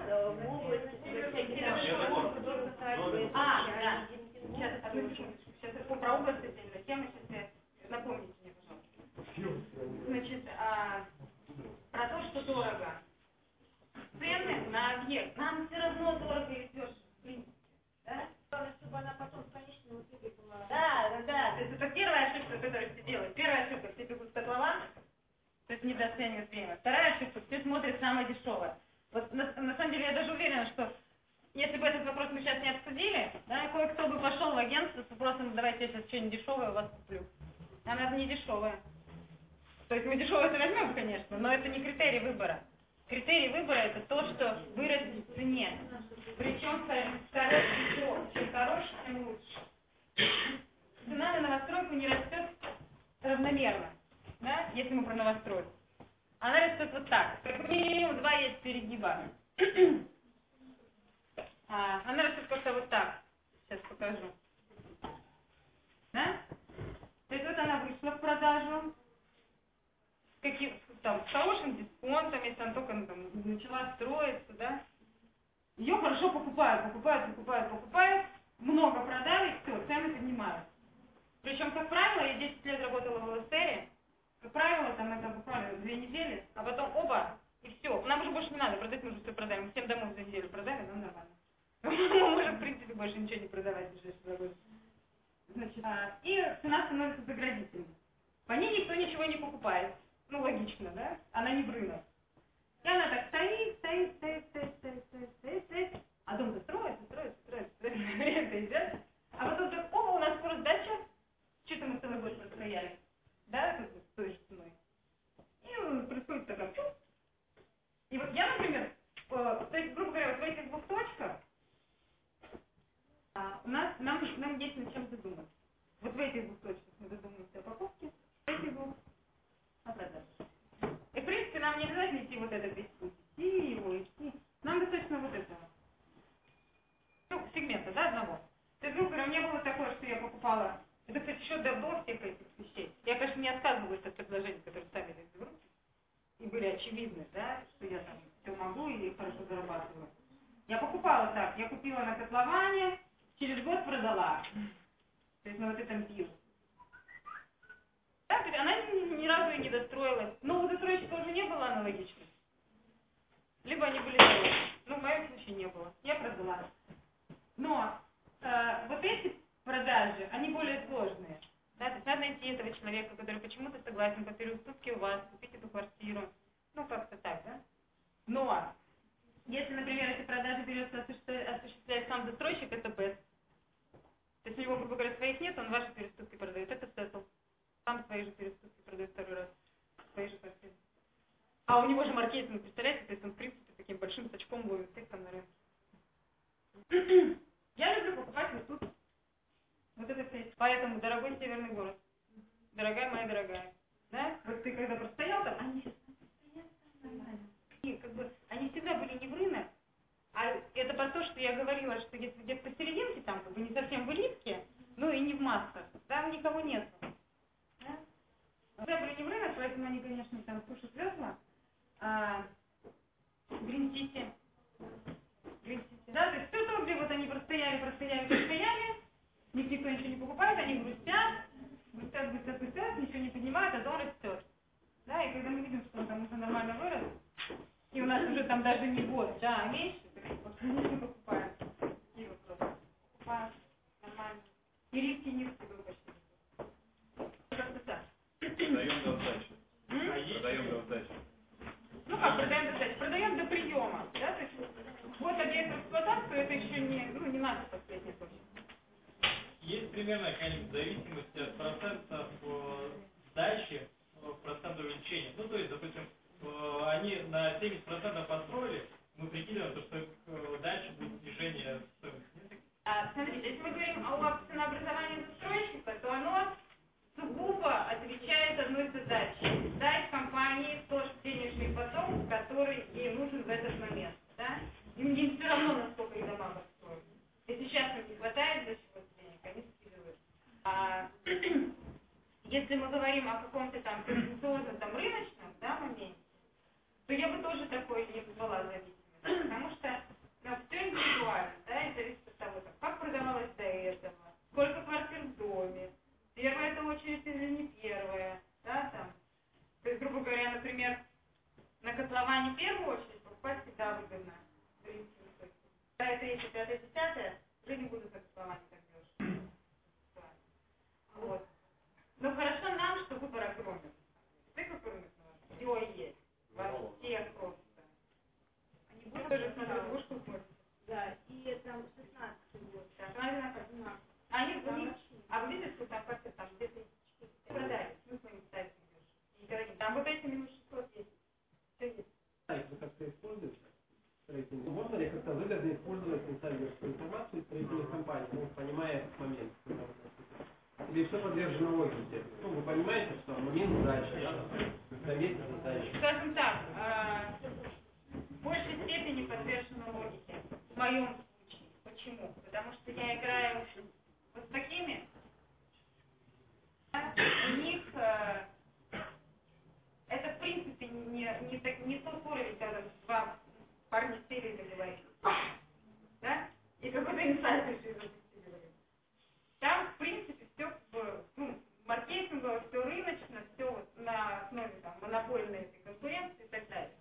Да. Сейчас, одну секундочку. Сейчас я про область отдельно. Тема, сейчас напомните мне, пожалуйста. Значит, про то, что дорого. Цены на объект. Нам все равно дорого и дешево, в принципе. Да? Главное, чтобы она потом в конечном итоге была. Да. То есть это первая ошибка, которую все делают. Первая ошибка, все бегут в котлован, то есть недооценивают время. Вторая ошибка, все смотрят самое дешевое. Вот на самом деле я даже уверена, что если бы этот вопрос мы сейчас не обсудили, да, кое-кто бы пошел в агентство с вопросом, давайте я сейчас что-нибудь дешевое у вас куплю. Она не дешевая. То есть мы дешевое-то возьмем, конечно, но это не критерий выбора. Критерий выбора это то, что вырастет в цене. Причем хороший срок. Чем короче, тем лучше. Цена на новостройку не растет равномерно, да, если мы про новостройку. Она растет вот так. Как минимум два есть перегиба. Она растет как-то вот так. Сейчас покажу. Да? То есть вот она вышла в продажу. С хорошим дисконтом, если она только начала строиться, да. Ее хорошо покупают. Много продали, все, цены поднимают. Причем, как правило, я 10 лет работала в ЛСРе, как правило, там это буквально 2 недели, а потом оба, и все. Нам уже больше не надо, продать мы уже все продаем. Мы 7 домов за неделю продали, нам нормально. Мы можем, в принципе, больше ничего не продавать в ближайшие 2 года. Значит, и цена становится заградительной. По ней никто ничего не покупает. Ну, логично, да? Она не в рынок. И она так стоит. А дом-то строится. Время идет. А потом так, оба, у нас скоро сдача. Что-то мы целый год простояли. Да, как бы с той же ценой. И происходит такая. И вот я, например, то есть, грубо говоря, вот в этих двух точках нам есть над чем задуматься. Вот в этих двух точках мы задумаемся о покупке, в этих двух о продаже. И, в принципе, нам не обязательно идти вот этот весь путь. Идти. Нам достаточно вот этого. Ну, сегмента, да, одного. То есть, грубо говоря, у меня было такое, что я покупала. Это, кстати, еще до всех этих вещей. Я, конечно, не отказывалась от предложений, которые ставили в группе. И были очевидны, да, что я там все могу и хорошо зарабатываю. Я покупала так. Я купила на котловане, через год продала. То есть на вот этом пилу. Да, она ни разу и не достроилась. Но у застройщика уже не было аналогичных. Либо они были делать. Ну, в моем случае не было. Я продала. Но вот эти продажи, они более сложные. Да, то есть надо найти этого человека, который почему-то согласен по переуступке у вас, купить эту квартиру. Ну, как-то так, да? Но, если, например, эти продажи берется осуществлять сам застройщик, это БЭС. То есть у него, грубо говоря, своих нет, он ваши переуступки продает. Это сеттл. Сам свои же переуступки продает второй раз. Свои же квартиры. А у него же маркетинг, представляете? То есть он, в принципе, таким большим сачком ловит всех там на рынке. Я люблю покупать вот тут. Вот это все. Поэтому, дорогой северный город, дорогая моя дорогая, да? Вот ты когда простоял там, они сейчас стоят нормально. И как бы они всегда были не в рынок, а это про то, что я говорила, что если где-то посерединке, там как бы не совсем в элитке, ну и не в массах, там никого нет. Да? Всегда были не в рынок, поэтому они, конечно, там сушат весла. Грин-Сити. Да, то есть все то, где вот они простояли, них никто ничего не покупает, они грустят, быстят, ничего не поднимает, а дом растет. Да, и когда мы видим, что он там уже нормально вырос, и у нас уже там даже не год, да, а меньше, так не покупаем. Такие вопросы. Покупаем, нормально. И риски низкие был почти. Как-то так. Продаем до сдачи. Продаем до сдачи. Ну как продаем до сдачи? Продаем до приема. Да? То есть вот объект в эксплуатацию, это еще не наша последняя точка. Есть примерно какая-нибудь зависимость от процентов сдачи в процент увеличения. Ну, то есть, допустим, они на 70% построили, мы прикидываем, что дальше будет снижение стоимости. Смотрите, если мы говорим о ценообразовании застройщика, то оно сугубо отвечает одной задаче. Дать компании тот денежный поток, который ей нужен в этот момент. Да? Им все равно, насколько их дома построены. Если сейчас им не хватает для чего-то денег, они скидывают. Если мы говорим о каком-то там тенденциозном, там, рыночном, да, моменте, то я бы тоже такой не назвала зависимость. Потому что все индивидуально, да, и зависит от того, как продавалось до этого, сколько квартир в доме, первая это очередь или не первая, да, там. То есть, грубо говоря, например, на котловане первую очередь покупать всегда выгодно. Да, это если 5-10, уже не буду за котловане так дешево. Вот. Но хорошо нам, что выбор огромен. Цикл рынок все есть. Во всех просто. Они будут тоже смотрят двушку смотрят. Да, и там 16 год. Да, они а вы видите, что там как-то там где-то продали. Смысл не ставить дешево. Там вот эти минус 600 есть. Все есть. Это как-то используется? Можно ли как-то выгодно использовать инсайдерскую информацию строительных компаний, ну, понимая этот момент? Или все подвержено логике? Ну, вы понимаете, что момент сдачи, да, за месяц сдачи. Скажем так, в большей степени подвержена логике. В моем случае. Почему? Потому что я играю вот с такими, у них это в принципе не тот уровень, когда два парня сели и договорились. Да? И какой-то инсайдер запустили. Там, в принципе, все маркетингово, все рыночно, все вот на основе там, монопольной этой конкуренции и так далее.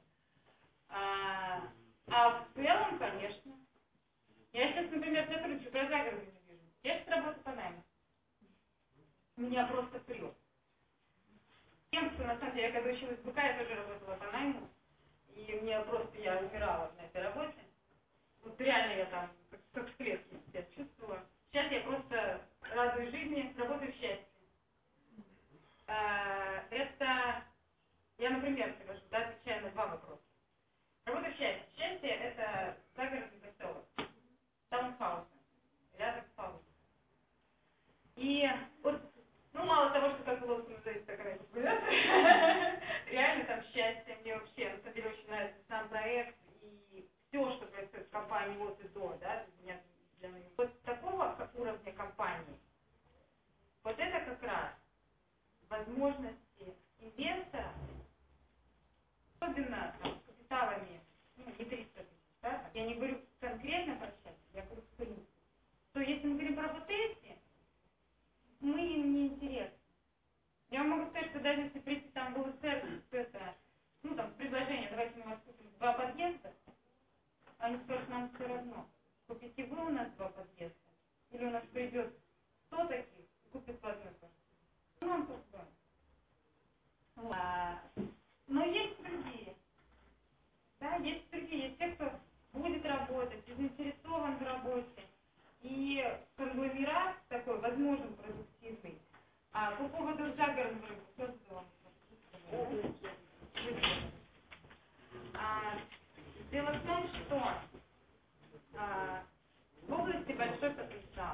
А в целом, конечно. Я сейчас, например, сотрудничаю про загородную недвижимость. Я сейчас работаю по найму. Меня просто прет. Тем, что на самом деле, я когда училась в БК, я тоже работала по найму. И мне просто, я умирала на этой работе. Вот реально я там, как в клетке себя чувствовала. Сейчас я просто радуюсь жизни, работаю в счастье. Это, я, например, скажу, да, отвечаю на два вопроса. Работа в счастье. Счастье – это загородный поселок, таунхаусы, рядом с палубой. И вот, ну, мало того, что как лодка называется такая популяция, реально там счастье. Мне вообще, на самом деле, очень нравится сам проект и все, что происходит в компании от и до, да, для меня. Вот такого уровня компании, вот это как раз возможности инвестора, особенно там, капиталами, ну, не 300 тысяч, да? Я не говорю конкретно про счастье, я говорю в принципе. То если мы говорим про вот эти, мы им не интересны. Я вам могу сказать, что даже если прийти там в ЛСР, это, ну там, предложение, давайте мы вас купим 2 подъезда, они скажут, нам все равно. Купите вы у нас 2 подъезда, или у нас придет 100 таких и купит по одной квартире. Нам просто. Но есть другие. Да, есть другие. Есть те, кто будет работать, заинтересован в работе. И конгломерат такой, возможно, продуктивный. А по поводу загородного рынка, кто задавал? Дело в том, что в области большой потенциал.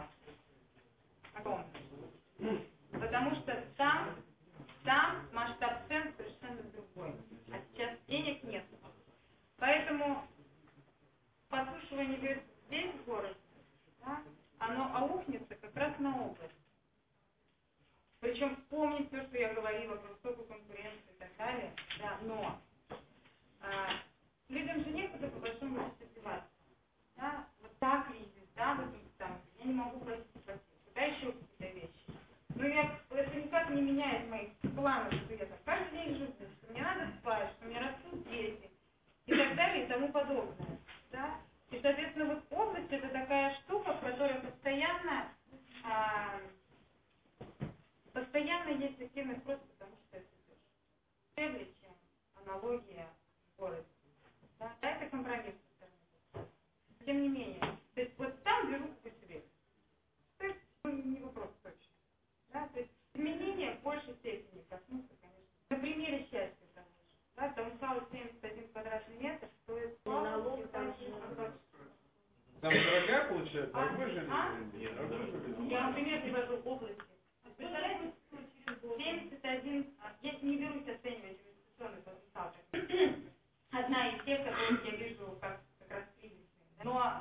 Огромный. Потому что там масштаб цен совершенно другой. А сейчас денег нет. Поэтому подсушивание здесь, в городе, да, оно аукнется как раз на область. Причем вспомнить все, что я говорила про высокую конкуренцию и так далее. Да, но людям же некуда по большому счету деваться. Да? Вот так кризис, да, вот там, я не могу платить ипотеку. Да, еще какие-то вещи. Ну, это не плану, что я там каждый день живу, что мне надо спать, что у меня растут дети и так далее и тому подобное. Да? И, соответственно, вот область это такая штука, в которой постоянно есть активный спрос, потому что это дешевле, чем аналогия в городе. Да? Это компромисс со стороны. Тем не менее, то есть вот там беру по себе. То есть не вопрос точно. Да? То есть изменения в большей степени коснутся, конечно. На примере счастья, конечно. Да? Таунхаус 71 квадратный метр стоит налог, там дорогая получается, а вы же я вам пример привожу области. Представляете, 71, я не берусь оценивать инвестиционный потенциал. Одна из тех, которых я вижу как раз кризисные. Но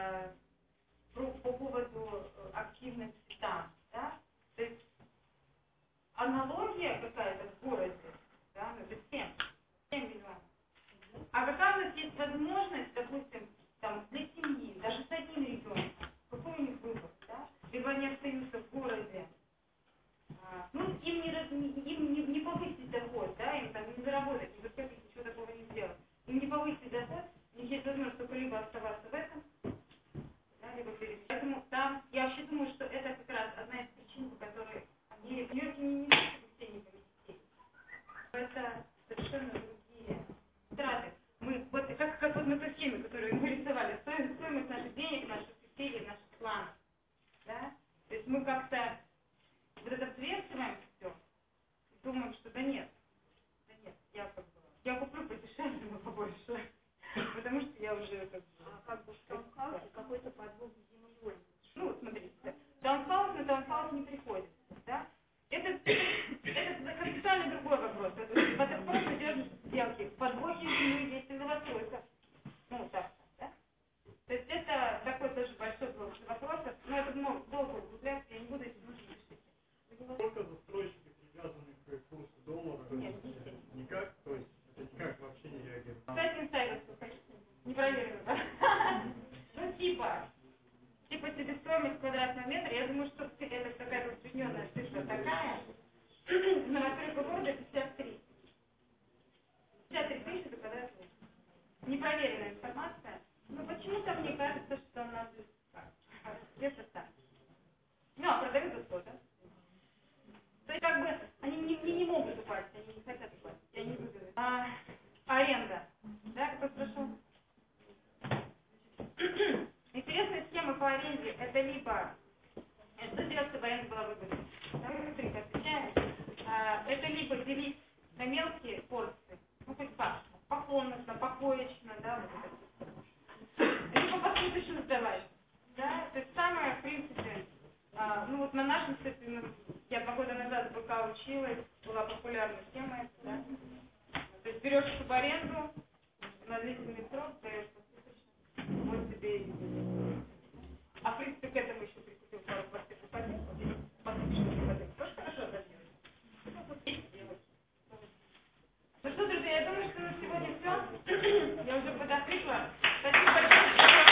по поводу активности там, да, то есть аналогия какая-то в городе, да, ну, это 7 миллионов. А какая у нас есть возможность, допустим, там, для семьи, даже с одним ребенком, какой у них выбор, да? Либо они остаются в городе, ну, им не повысить доход, да, им там не заработать, не закопить, ничего такого не сделать. Им не повысить доход, у них есть возможность только либо оставаться в этом, да, либо перейти. Поэтому там, я вообще думаю, что это как раз одна из причин, по которой Америка, Нью-Йорке не то, чтобы все не поместились. Это совершенно другие траты. Мы, вот как вот на той схеме, которую мы рисовали, стоимость наших денег, наших критерий, наших планов. Да? То есть мы как-то вот это взвешиваем все и думаем, что да нет, я куплю подешевле, но побольше. Потому что я уже как бы в таунхаусе какой-то подвох с землей. Ну, вот смотрите, таунхаус на таунхаус не приходится. Да? Это концептуально другой вопрос. Это просто держишь сделки. Подвохи земли есть и новостройка. Ну, так, да? То есть это такой тоже большой блок вопросов. Но это долго углубляться, я не буду этим нужно решить. Сколько застройщиков привязаны к курсу доллара? Нет, никак, то есть это никак вообще не реагирует. Кстати, инсайдерство, не проверено, да? Ну, типа себестоимость квадратного метра, я думаю, что это какая-то усредненная цифра такая. Новостройка города 53. 53 тысячи за квадратный метр. Непроверенная информация. Но почему-то мне кажется, что у нас где-то так. Ну, а продают за 100, да? То есть, как бы, они не могут упасть, они не хотят упасть. Я не буду. Аренда. Да, кто спрашивал? Интересная схема по аренде. Это либо, что делать, чтобы аренда была выгодна? Да, мы быстренько отвечаем. Это либо делить на мелкие порции, ну, хоть как, покомнатно, покоечно, да, вот это. Либо посуточно сдавать. Да, то есть самое, в принципе, ну вот на нашем сайте, я 2 года назад пока училась, была популярная схема, да? То есть берешь субаренду на длительный срок, даешь посуточно, вот тебе и... А в принципе к этому еще прикупил пару квартир в ипотеку, посуточную ипотеку, тоже хорошо отдать. Ну что, друзья, я думаю, что на сегодня все. Я уже подохрипла. Спасибо большое.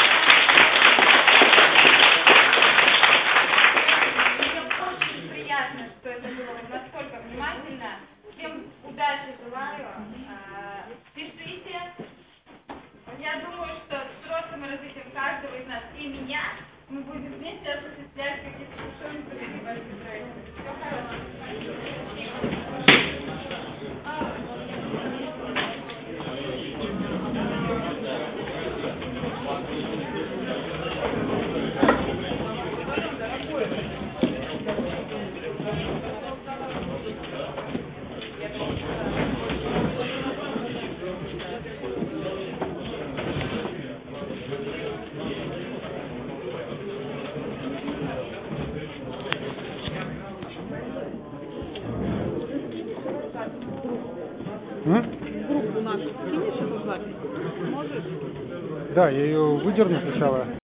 Мне очень приятно, что это было настолько внимательно. Всем удачи желаю. Пишите. Я думаю, что с взрослым развитием каждого из нас и меня мы будем вместе осуществлять какие-то совершенно другие большие проекты. Всего хорошего. Группу нашу скинешь эту запись? Можешь? Да, я ее выдерну сначала.